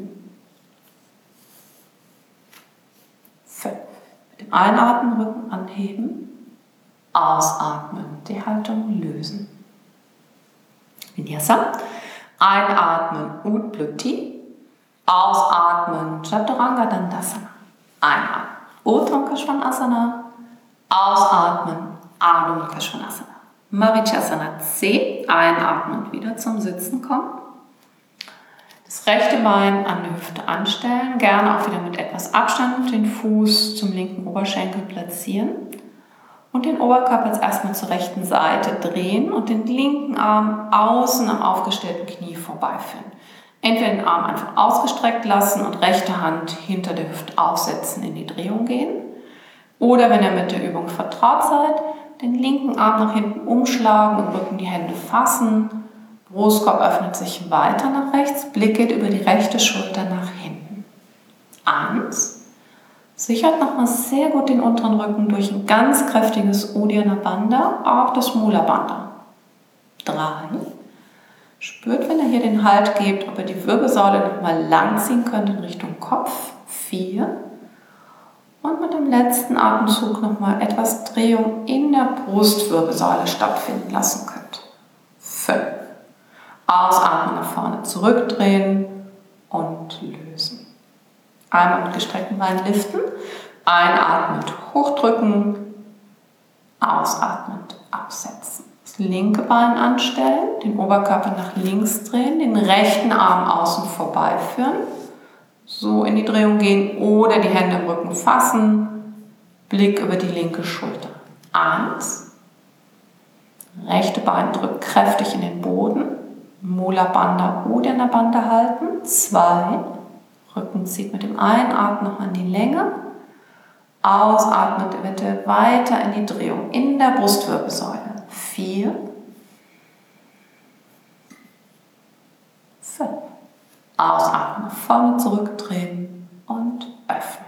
5. Mit dem Einatmen Rücken anheben, ausatmen, die Haltung lösen. Vinyasa. Einatmen Utplati, ausatmen Chaturanga Dandasana. Einatmen Urdhva Svanasana, ausatmen Adho Mukha Svanasana. Marichyasana C. Einatmen wieder zum Sitzen kommen. Das rechte Bein an der Hüfte anstellen, gerne auch wieder mit etwas Abstand den Fuß zum linken Oberschenkel platzieren und den Oberkörper jetzt erstmal zur rechten Seite drehen und den linken Arm außen am aufgestellten Knie vorbeiführen. Entweder den Arm einfach ausgestreckt lassen und rechte Hand hinter der Hüfte aufsetzen, in die Drehung gehen. Oder wenn ihr mit der Übung vertraut seid, den linken Arm nach hinten umschlagen und Rücken die Hände fassen. Brustkorb öffnet sich weiter nach rechts, Blick geht über die rechte Schulter nach hinten. 1. Sichert nochmal sehr gut den unteren Rücken durch ein ganz kräftiges Uddiyana Bandha, auch das Mula Bandha. 3. Spürt, wenn ihr hier den Halt gebt, ob ihr die Wirbelsäule nochmal langziehen könnt in Richtung Kopf. 4. Und mit dem letzten Atemzug nochmal etwas Drehung in der Brustwirbelsäule stattfinden lassen könnt. 5. Ausatmen, nach vorne zurückdrehen und lösen. Einmal mit gestreckten Beinen liften. Einatmend hochdrücken. Ausatmend absetzen. Das linke Bein anstellen, den Oberkörper nach links drehen, den rechten Arm außen vorbeiführen, so in die Drehung gehen oder die Hände im Rücken fassen, Blick über die linke Schulter. 1, rechte Bein drückt kräftig in den Boden, Mula Bandha, Uddiyana Bandha halten. 2, Rücken zieht mit dem Einatmen noch an die Länge. Ausatmend eventuell weiter in die Drehung in der Brustwirbelsäule. 4, 5. Ausatmen, nach vorne zurückdrehen und öffnen.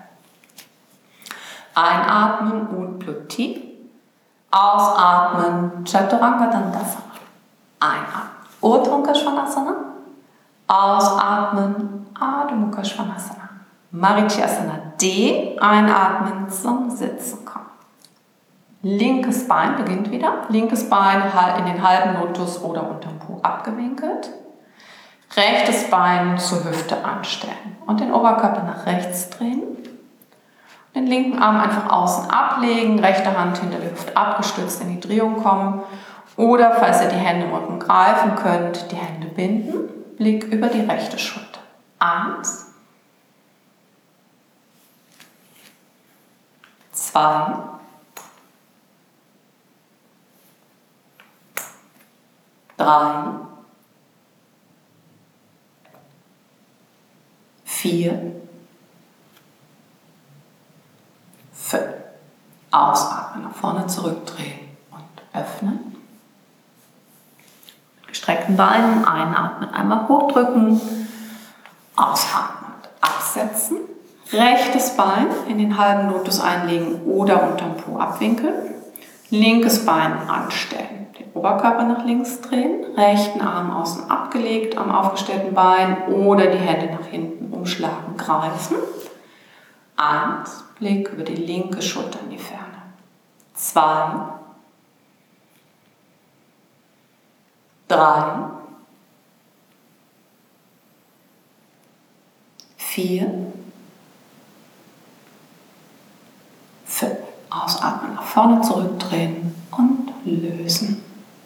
Einatmen, Utplati. Ausatmen, Chaturanga Dandasana. Einatmen, Urdhva Mukha Svanasana. Ausatmen, Adho Mukha Svanasana. Marichyasana D, einatmen zum Sitzen kommen. Linkes Bein beginnt wieder. Linkes Bein in den halben Lotus oder unterm Po abgewinkelt. Rechtes Bein zur Hüfte anstellen und den Oberkörper nach rechts drehen. Den linken Arm einfach außen ablegen, rechte Hand hinter der Hüfte abgestützt in die Drehung kommen. Oder falls ihr die Hände im Rücken greifen könnt, die Hände binden, Blick über die rechte Schulter. 1, 2, 3, 4, 5. Ausatmen, nach vorne zurückdrehen und öffnen. Mit gestreckten Beinen einatmen, einmal hochdrücken, ausatmen, absetzen. Rechtes Bein in den halben Lotus einlegen oder unterm Po abwinkeln. Linkes Bein anstellen. Den Oberkörper nach links drehen. Rechten Arm außen abgelegt am aufgestellten Bein oder die Hände nach hinten umschlagen, greifen. 1, Blick über die linke Schulter in die Ferne. 2, 3, 4, 5. Ausatmen, nach vorne zurückdrehen und lösen.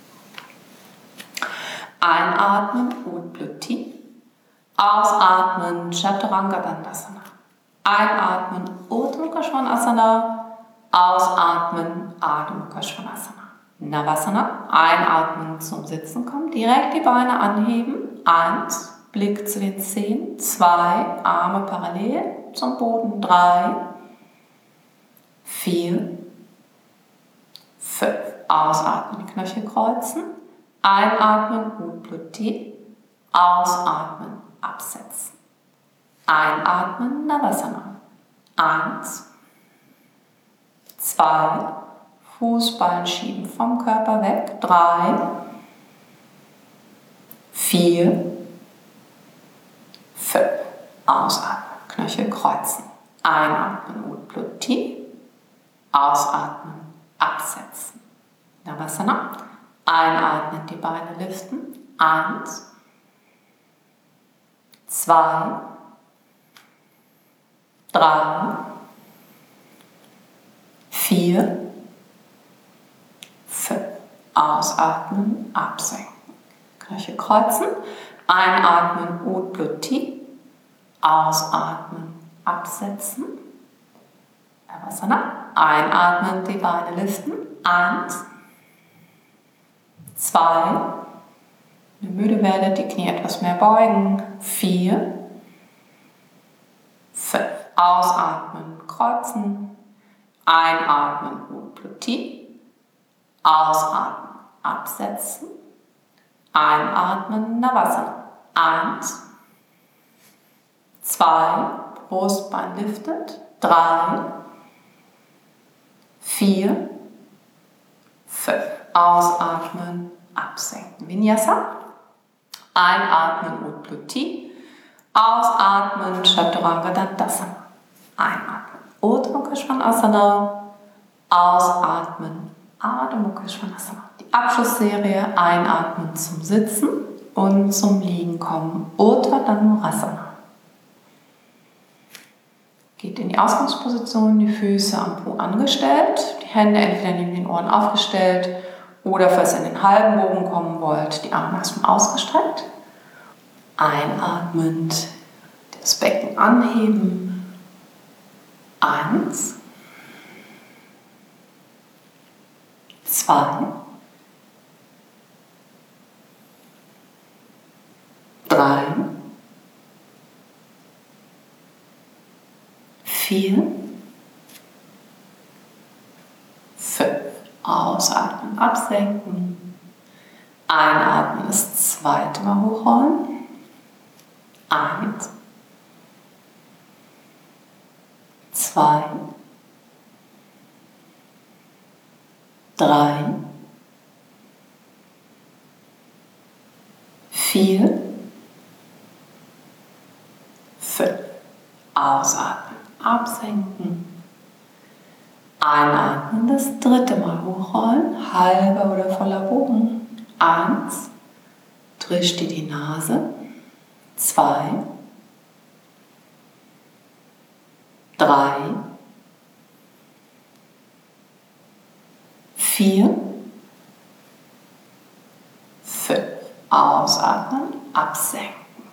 Einatmen, Utplati. Ausatmen, Chaturanga Dandasana. Einatmen, Urdhva Mukha Svanasana. Ausatmen, Adho Mukha Svanasana. Navasana. Einatmen, zum Sitzen kommen. Direkt die Beine anheben. 1, Blick zu den Zehen. 2, Arme parallel zum Boden. 3, 4, 5. Ausatmen, die Knöchel kreuzen. Einatmen, Utplati. Ausatmen, absetzen. Einatmen, Navasana. 1, 2, Fußballen schieben vom Körper weg. 3, 4, 5. Ausatmen, Knöchel kreuzen. Einatmen, Utplati. Ausatmen, absetzen. Navasana. Einatmen, die Beine liften. 1, 2, 3, 4, 5. Ausatmen, absenken. Knöchel kreuzen. Einatmen, Utplati. Ausatmen, absetzen. Navasana. Einatmen, die Beine liften. 1, 2, wenn ihr müde werdet, die Knie etwas mehr beugen. 4, 5. Ausatmen, kreuzen. Einatmen, Utplati. Ausatmen, absetzen. Einatmen, Navasana. 1, 2, Brustbein liftet. 3, 4, 5. Ausatmen, absenken. Vinyasa. Einatmen, Utplati. Ausatmen, Chaturanga Dandasana. Einatmen, Urdhva Mukha Svanasana. Ausatmen, Adho Mukha Svanasana. Die Abschlussserie, einatmen zum Sitzen und zum Liegen kommen. Urdhva Dhanurasana. Geht in die Ausgangsposition, die Füße am Po angestellt, die Hände entweder neben den Ohren aufgestellt oder, falls ihr in den halben Bogen kommen wollt, die Arme erstmal ausgestreckt. Einatmend das Becken anheben. 1, 2, 3, 4, 5. Ausatmen, absenken. Einatmen, das zweite Mal hochrollen. 1, 2, 3, 4, 5. Ausatmen, absenken. Einatmen, das dritte Mal hochrollen, halber oder voller Bogen. 1, drehst die Nase. 2, 3, 4, 5. Ausatmen, absenken.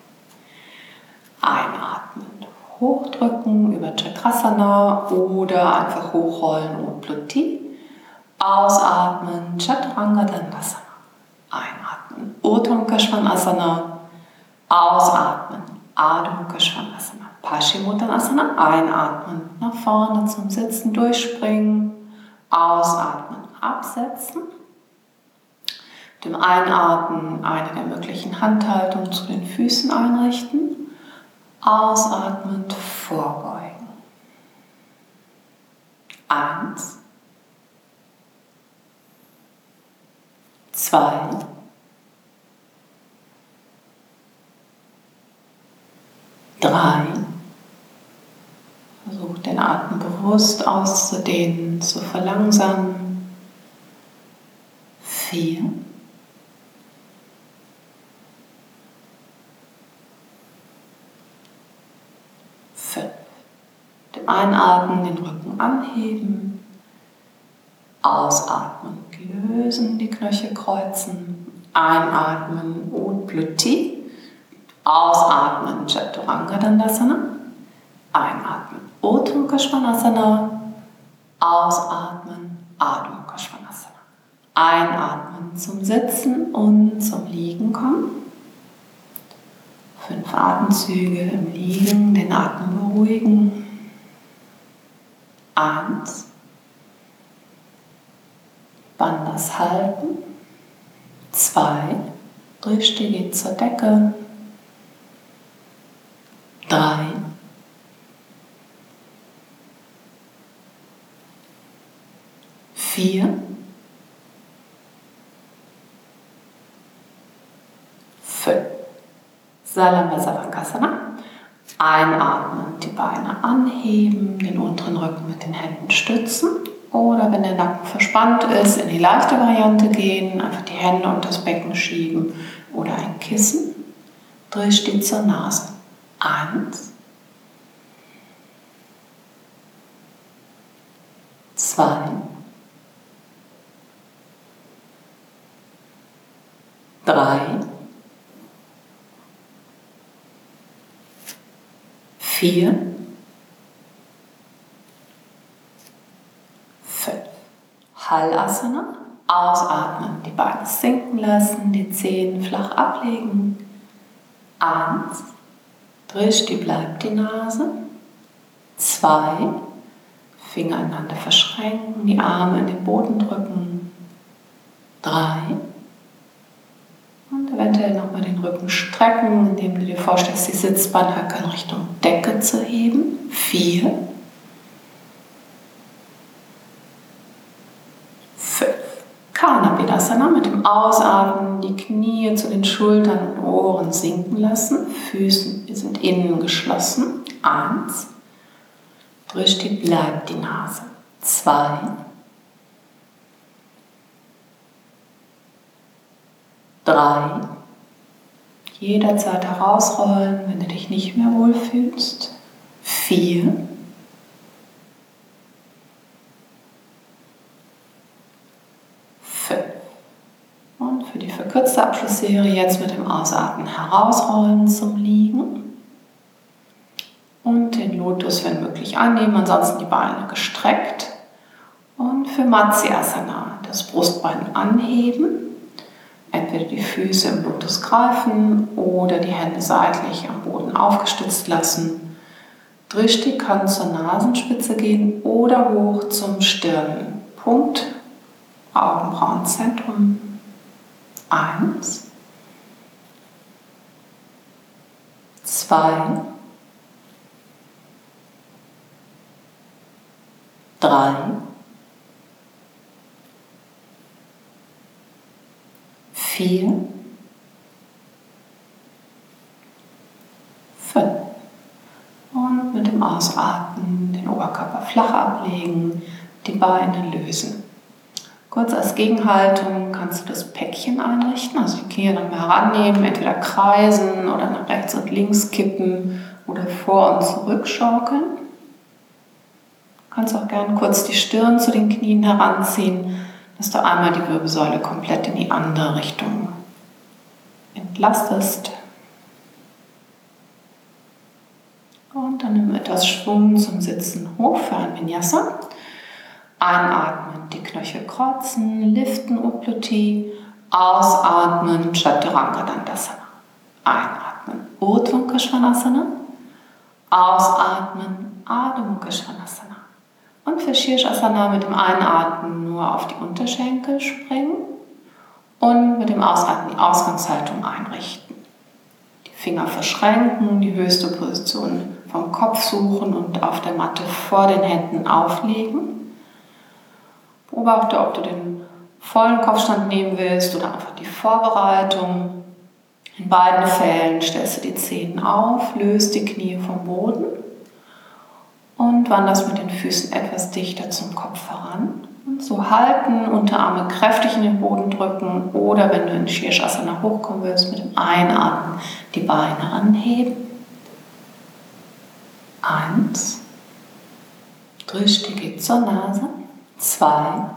Einatmen, hochdrücken über Chakrasana oder einfach hochrollen und Bluti. Ausatmen, Chaturanga Dandasana. Einatmen, Urdhva Mukha Svanasana. Ausatmen, Adho Mukha Svanasana. Paschimottanasana. Einatmen, nach vorne zum Sitzen durchspringen. Ausatmen, absetzen. Mit dem Einatmen eine der möglichen Handhaltungen zu den Füßen einrichten. Ausatmend vorbeugen. 1, 2, 3. Versucht den Atem bewusst auszudehnen, zu verlangsamen. 4. 5. Dem Einatmen den Rücken anheben. Ausatmen, lösen, die Knöchel kreuzen. Einatmen, Utpluti. Ausatmen, Chaturanga Dandasana. Einatmen, Urdhva Mukha Svanasana. Ausatmen, Adho Mukha Svanasana. Einatmen zum Sitzen und zum Liegen kommen. 5 Atemzüge im Liegen, den Atem beruhigen. 1. Bandhas halten. 2. Drishti geht zur Decke. 3. 4. 5. Salamvasavangasana. Einatmen, die Beine anheben, den unteren Rücken mit den Händen stützen. Oder wenn der Nacken verspannt ist, in die leichte Variante gehen, einfach die Hände unter das Becken schieben oder ein Kissen. Drishti zur Nase. 1, 2, 3, 4, 5. Halasana. Ausatmen, die Beine sinken lassen, die Zehen flach ablegen. 1. Drishti bleibt die Nase. 2. Finger einander verschränken, die Arme in den Boden drücken. 3. Und eventuell nochmal den Rücken strecken, indem du dir vorstellst, die Sitzbeinhöcker in Richtung Decke zu heben. 4. 5. Kanapidasana, mit dem Ausatmen die Knie zu den Schultern und Ohren sinken lassen. Füße sind innen geschlossen. 1. Drishti bleibt die Nase. 2. 3. Jederzeit herausrollen, wenn du dich nicht mehr wohlfühlst. 4. kürzeste Abschlussserie jetzt mit dem Ausatmen herausrollen zum Liegen. Und den Lotus, wenn möglich, annehmen, ansonsten die Beine gestreckt. Und für Matsyasana das Brustbein anheben. Entweder die Füße im Lotus greifen oder die Hände seitlich am Boden aufgestützt lassen. Drishti kann zur Nasenspitze gehen oder hoch zum Stirnpunkt, Augenbrauenzentrum. 1, 2, 3, 4, 5. Und mit dem Ausatmen den Oberkörper flach ablegen, die Beine lösen. Kurz als Gegenhaltung kannst du das Päckchen einrichten, also die Knie dann mal herannehmen, entweder kreisen oder nach rechts und links kippen oder vor und zurück schaukeln. Du kannst auch gerne kurz die Stirn zu den Knien heranziehen, dass du einmal die Wirbelsäule komplett in die andere Richtung entlastest. Und dann nimm etwas Schwung zum Sitzen hoch für ein Vinyasa. Einatmen, die Knöchel kreuzen, liften Upluti. Ausatmen, Chaturanga Dandasana. Einatmen, Urdhva Mukha Svanasana. Ausatmen, Adho Mukha Svanasana. Und für Shirshasana mit dem Einatmen nur auf die Unterschenkel springen und mit dem Ausatmen die Ausgangshaltung einrichten. Die Finger verschränken, die höchste Position vom Kopf suchen und auf der Matte vor den Händen auflegen. Beobachte, ob du den vollen Kopfstand nehmen willst oder einfach die Vorbereitung. In beiden Fällen stellst du die Zehen auf, löst die Knie vom Boden und wanderst mit den Füßen etwas dichter zum Kopf heran. Und so halten, Unterarme kräftig in den Boden drücken oder wenn du in Shirshasana hochkommen willst, mit dem Einatmen die Beine anheben. 1. Drishti geht zur Nase. 2.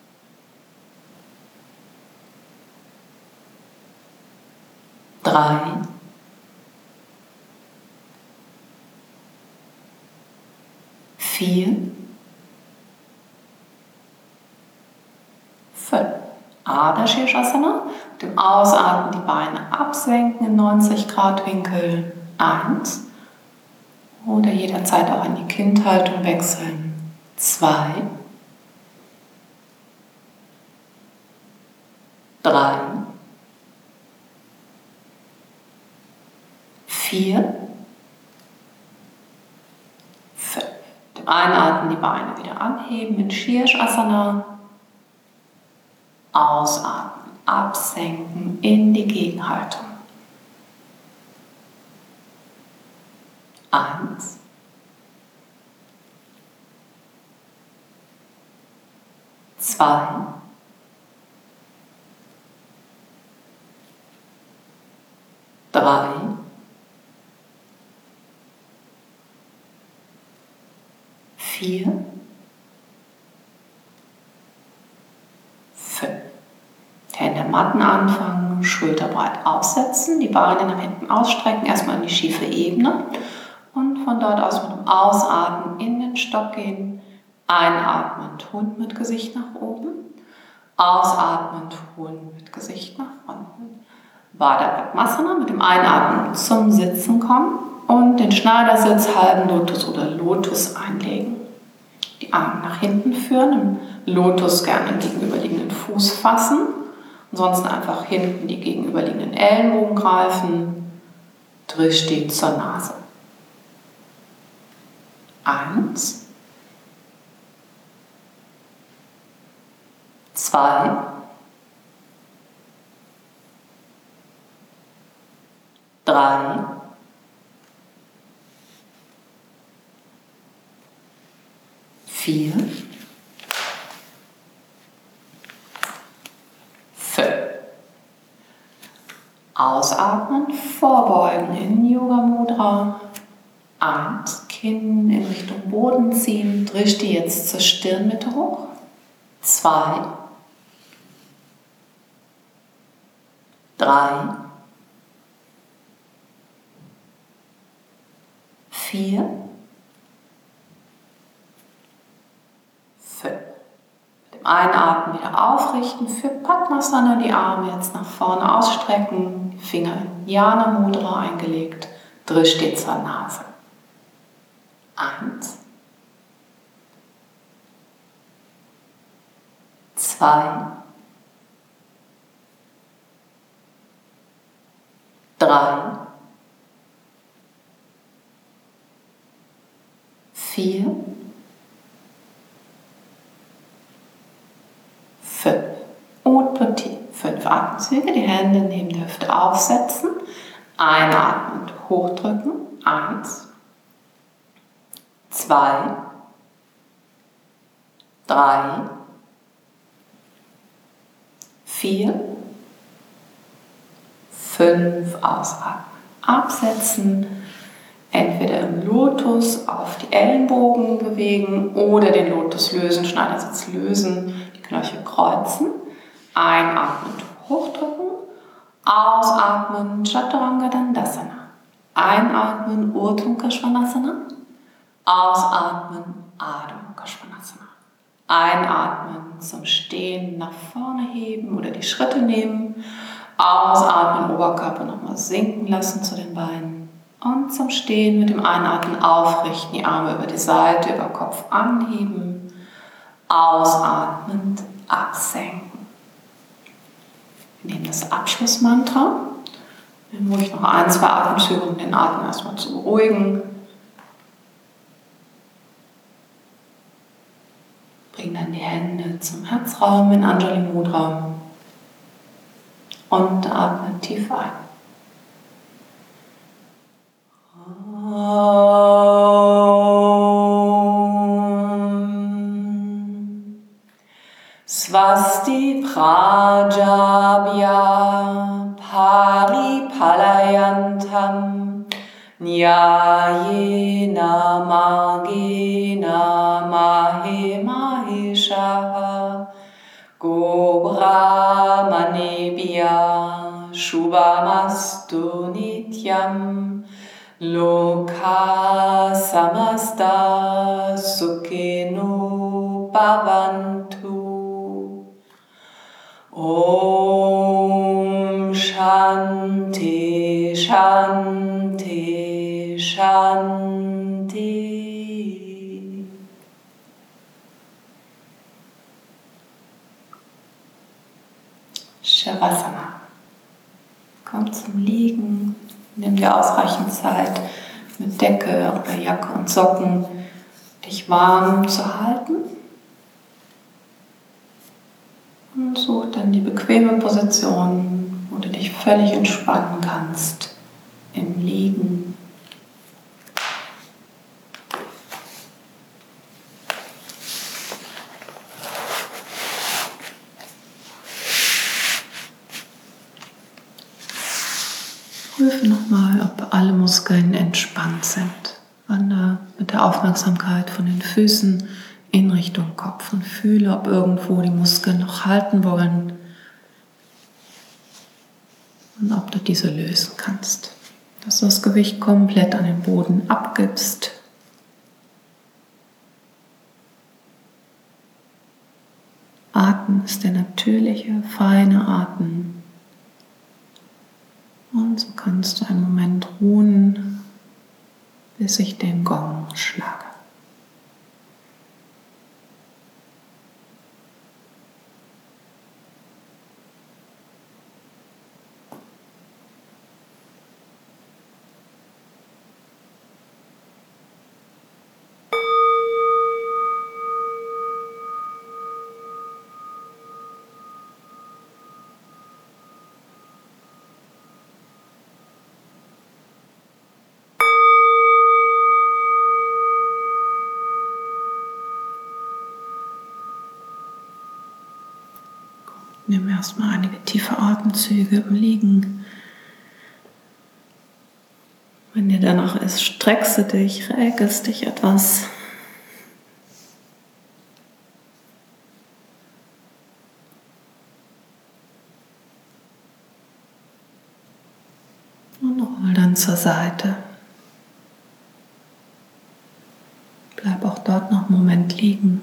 3. 4. 5. Ardha Shirshasana. Mit dem Ausatmen die Beine absenken in 90-Grad-Winkel. 1. Oder jederzeit auch in die Kindhaltung wechseln. 2. 3. 4. 5. Dem Einatmen die Beine wieder anheben in Shirshasana. Ausatmen, absenken in die Gegenhaltung. 1. 2. 3. 4. 5. Hände Matten anfangen, schulterbreit aussetzen, die Beine nach hinten ausstrecken, erstmal in die schiefe Ebene und von dort aus mit dem Ausatmen in den Stock gehen. Einatmend Hund mit Gesicht nach oben, ausatmend Hund mit Gesicht nach unten. Baddha Padmasana, mit dem Einatmen zum Sitzen kommen und den Schneidersitz, halben Lotus oder Lotus einlegen. Die Arme nach hinten führen, im Lotus gerne den gegenüberliegenden Fuß fassen, ansonsten einfach hinten die gegenüberliegenden Ellenbogen greifen. Drishti zur Nase. 1. 2. 3. 4. 5. Ausatmen, vorbeugen in Yoga Mudra. 1. Kinn in Richtung Boden ziehen. Drishti jetzt zur Stirnmitte hoch. 2. 3, 4, 5. Mit dem Einatmen wieder aufrichten. Für Padmasana die Arme jetzt nach vorne ausstrecken. Die Finger in Jnana Mudra eingelegt. Drishti zur Nase. 1, 2, 3, 4, 5. Utpatti. 5 Atemzüge. Die Hände neben der Hüfte aufsetzen. Einatmend hochdrücken. 1, 2, 3, 4, 5. Ausatmen. Absetzen. Entweder im Lotus auf die Ellenbogen bewegen oder den Lotus lösen, Schneidersitz lösen, die Knöchel kreuzen. Einatmend hochdrücken. Ausatmen Chaturanga Dandasana. Einatmen Urdhva Svanasana. Ausatmen Adho Mukha Svanasana. Einatmen zum Stehen nach vorne heben oder die Schritte nehmen. Ausatmen, Oberkörper nochmal sinken lassen zu den Beinen. Und zum Stehen mit dem Einatmen aufrichten, die Arme über die Seite, über Kopf anheben. Ausatmend absenken. Wir nehmen das Abschlussmantra. Dann ruhig noch 1, 2 Atemzüge, um den Atem erstmal zu beruhigen. Bring dann die Hände zum Herzraum in Anjali Mudra und atme tief ein. Swasti Prajabhya Paripalayantam Nyayena Magena Mahe Maheshaha Gobrahmanebhya Shubhamastu Nityam Loka Samasta Sukhino Bhavantu. Om Shanti Shanti Shanti. Shavasana. Komm zum Liegen. Nimm dir ausreichend Zeit, mit Decke oder Jacke und Socken dich warm zu halten. Und such dann die bequeme Position, wo du dich völlig entspannen kannst im Liegen. Prüfe nochmal, ob alle Muskeln entspannt sind. Wandere mit der Aufmerksamkeit von den Füßen in Richtung Kopf und fühle, ob irgendwo die Muskeln noch halten wollen und ob du diese lösen kannst. Dass du das Gewicht komplett an den Boden abgibst. Atmen ist der natürliche, feine Atem. Und so kannst du einen Moment ruhen, bis ich den Gong schlage. Nimm erstmal einige tiefe Atemzüge im Liegen. Wenn dir danach ist, streckst du dich, räkelst dich etwas. dann zur Seite. Bleib auch dort noch einen Moment liegen.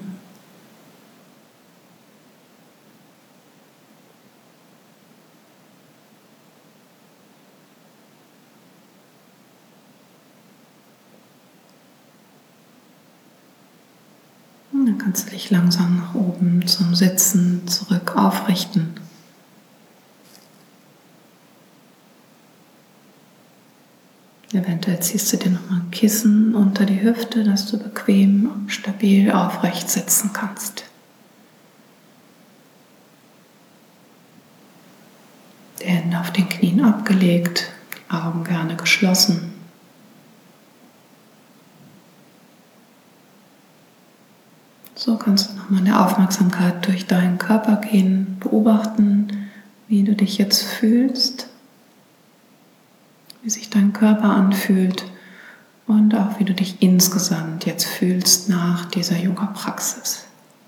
Und dann kannst du dich langsam nach oben zum Sitzen zurück aufrichten. Eventuell ziehst du dir nochmal ein Kissen unter die Hüfte, dass du bequem und stabil aufrecht sitzen kannst. Die Hände auf den Knien abgelegt, die Augen gerne geschlossen. So kannst du nochmal in der Aufmerksamkeit durch deinen Körper gehen, beobachten, wie du dich jetzt fühlst, wie sich dein Körper anfühlt und auch wie du dich insgesamt jetzt fühlst nach dieser Yoga-Praxis.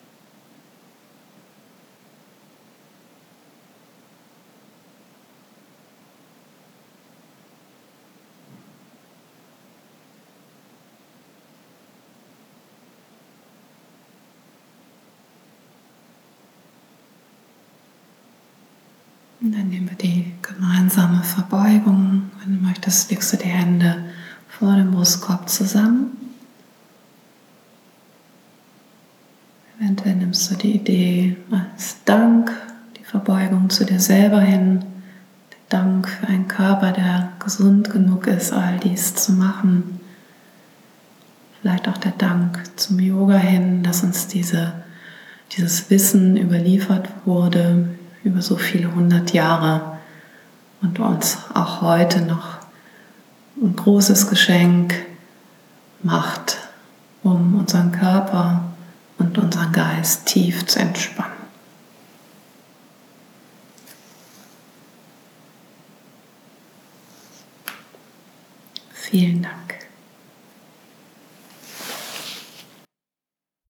Und dann nehmen wir die gemeinsame Verbeugung. Wenn du möchtest, legst du die Hände vor dem Brustkorb zusammen. Eventuell nimmst du die Idee als Dank, die Verbeugung zu dir selber hin. Der Dank für einen Körper, der gesund genug ist, all dies zu machen. Vielleicht auch der Dank zum Yoga hin, dass uns dieses Wissen überliefert wurde, über so viele 100 Jahre und uns auch heute noch ein großes Geschenk macht, um unseren Körper und unseren Geist tief zu entspannen. Vielen Dank.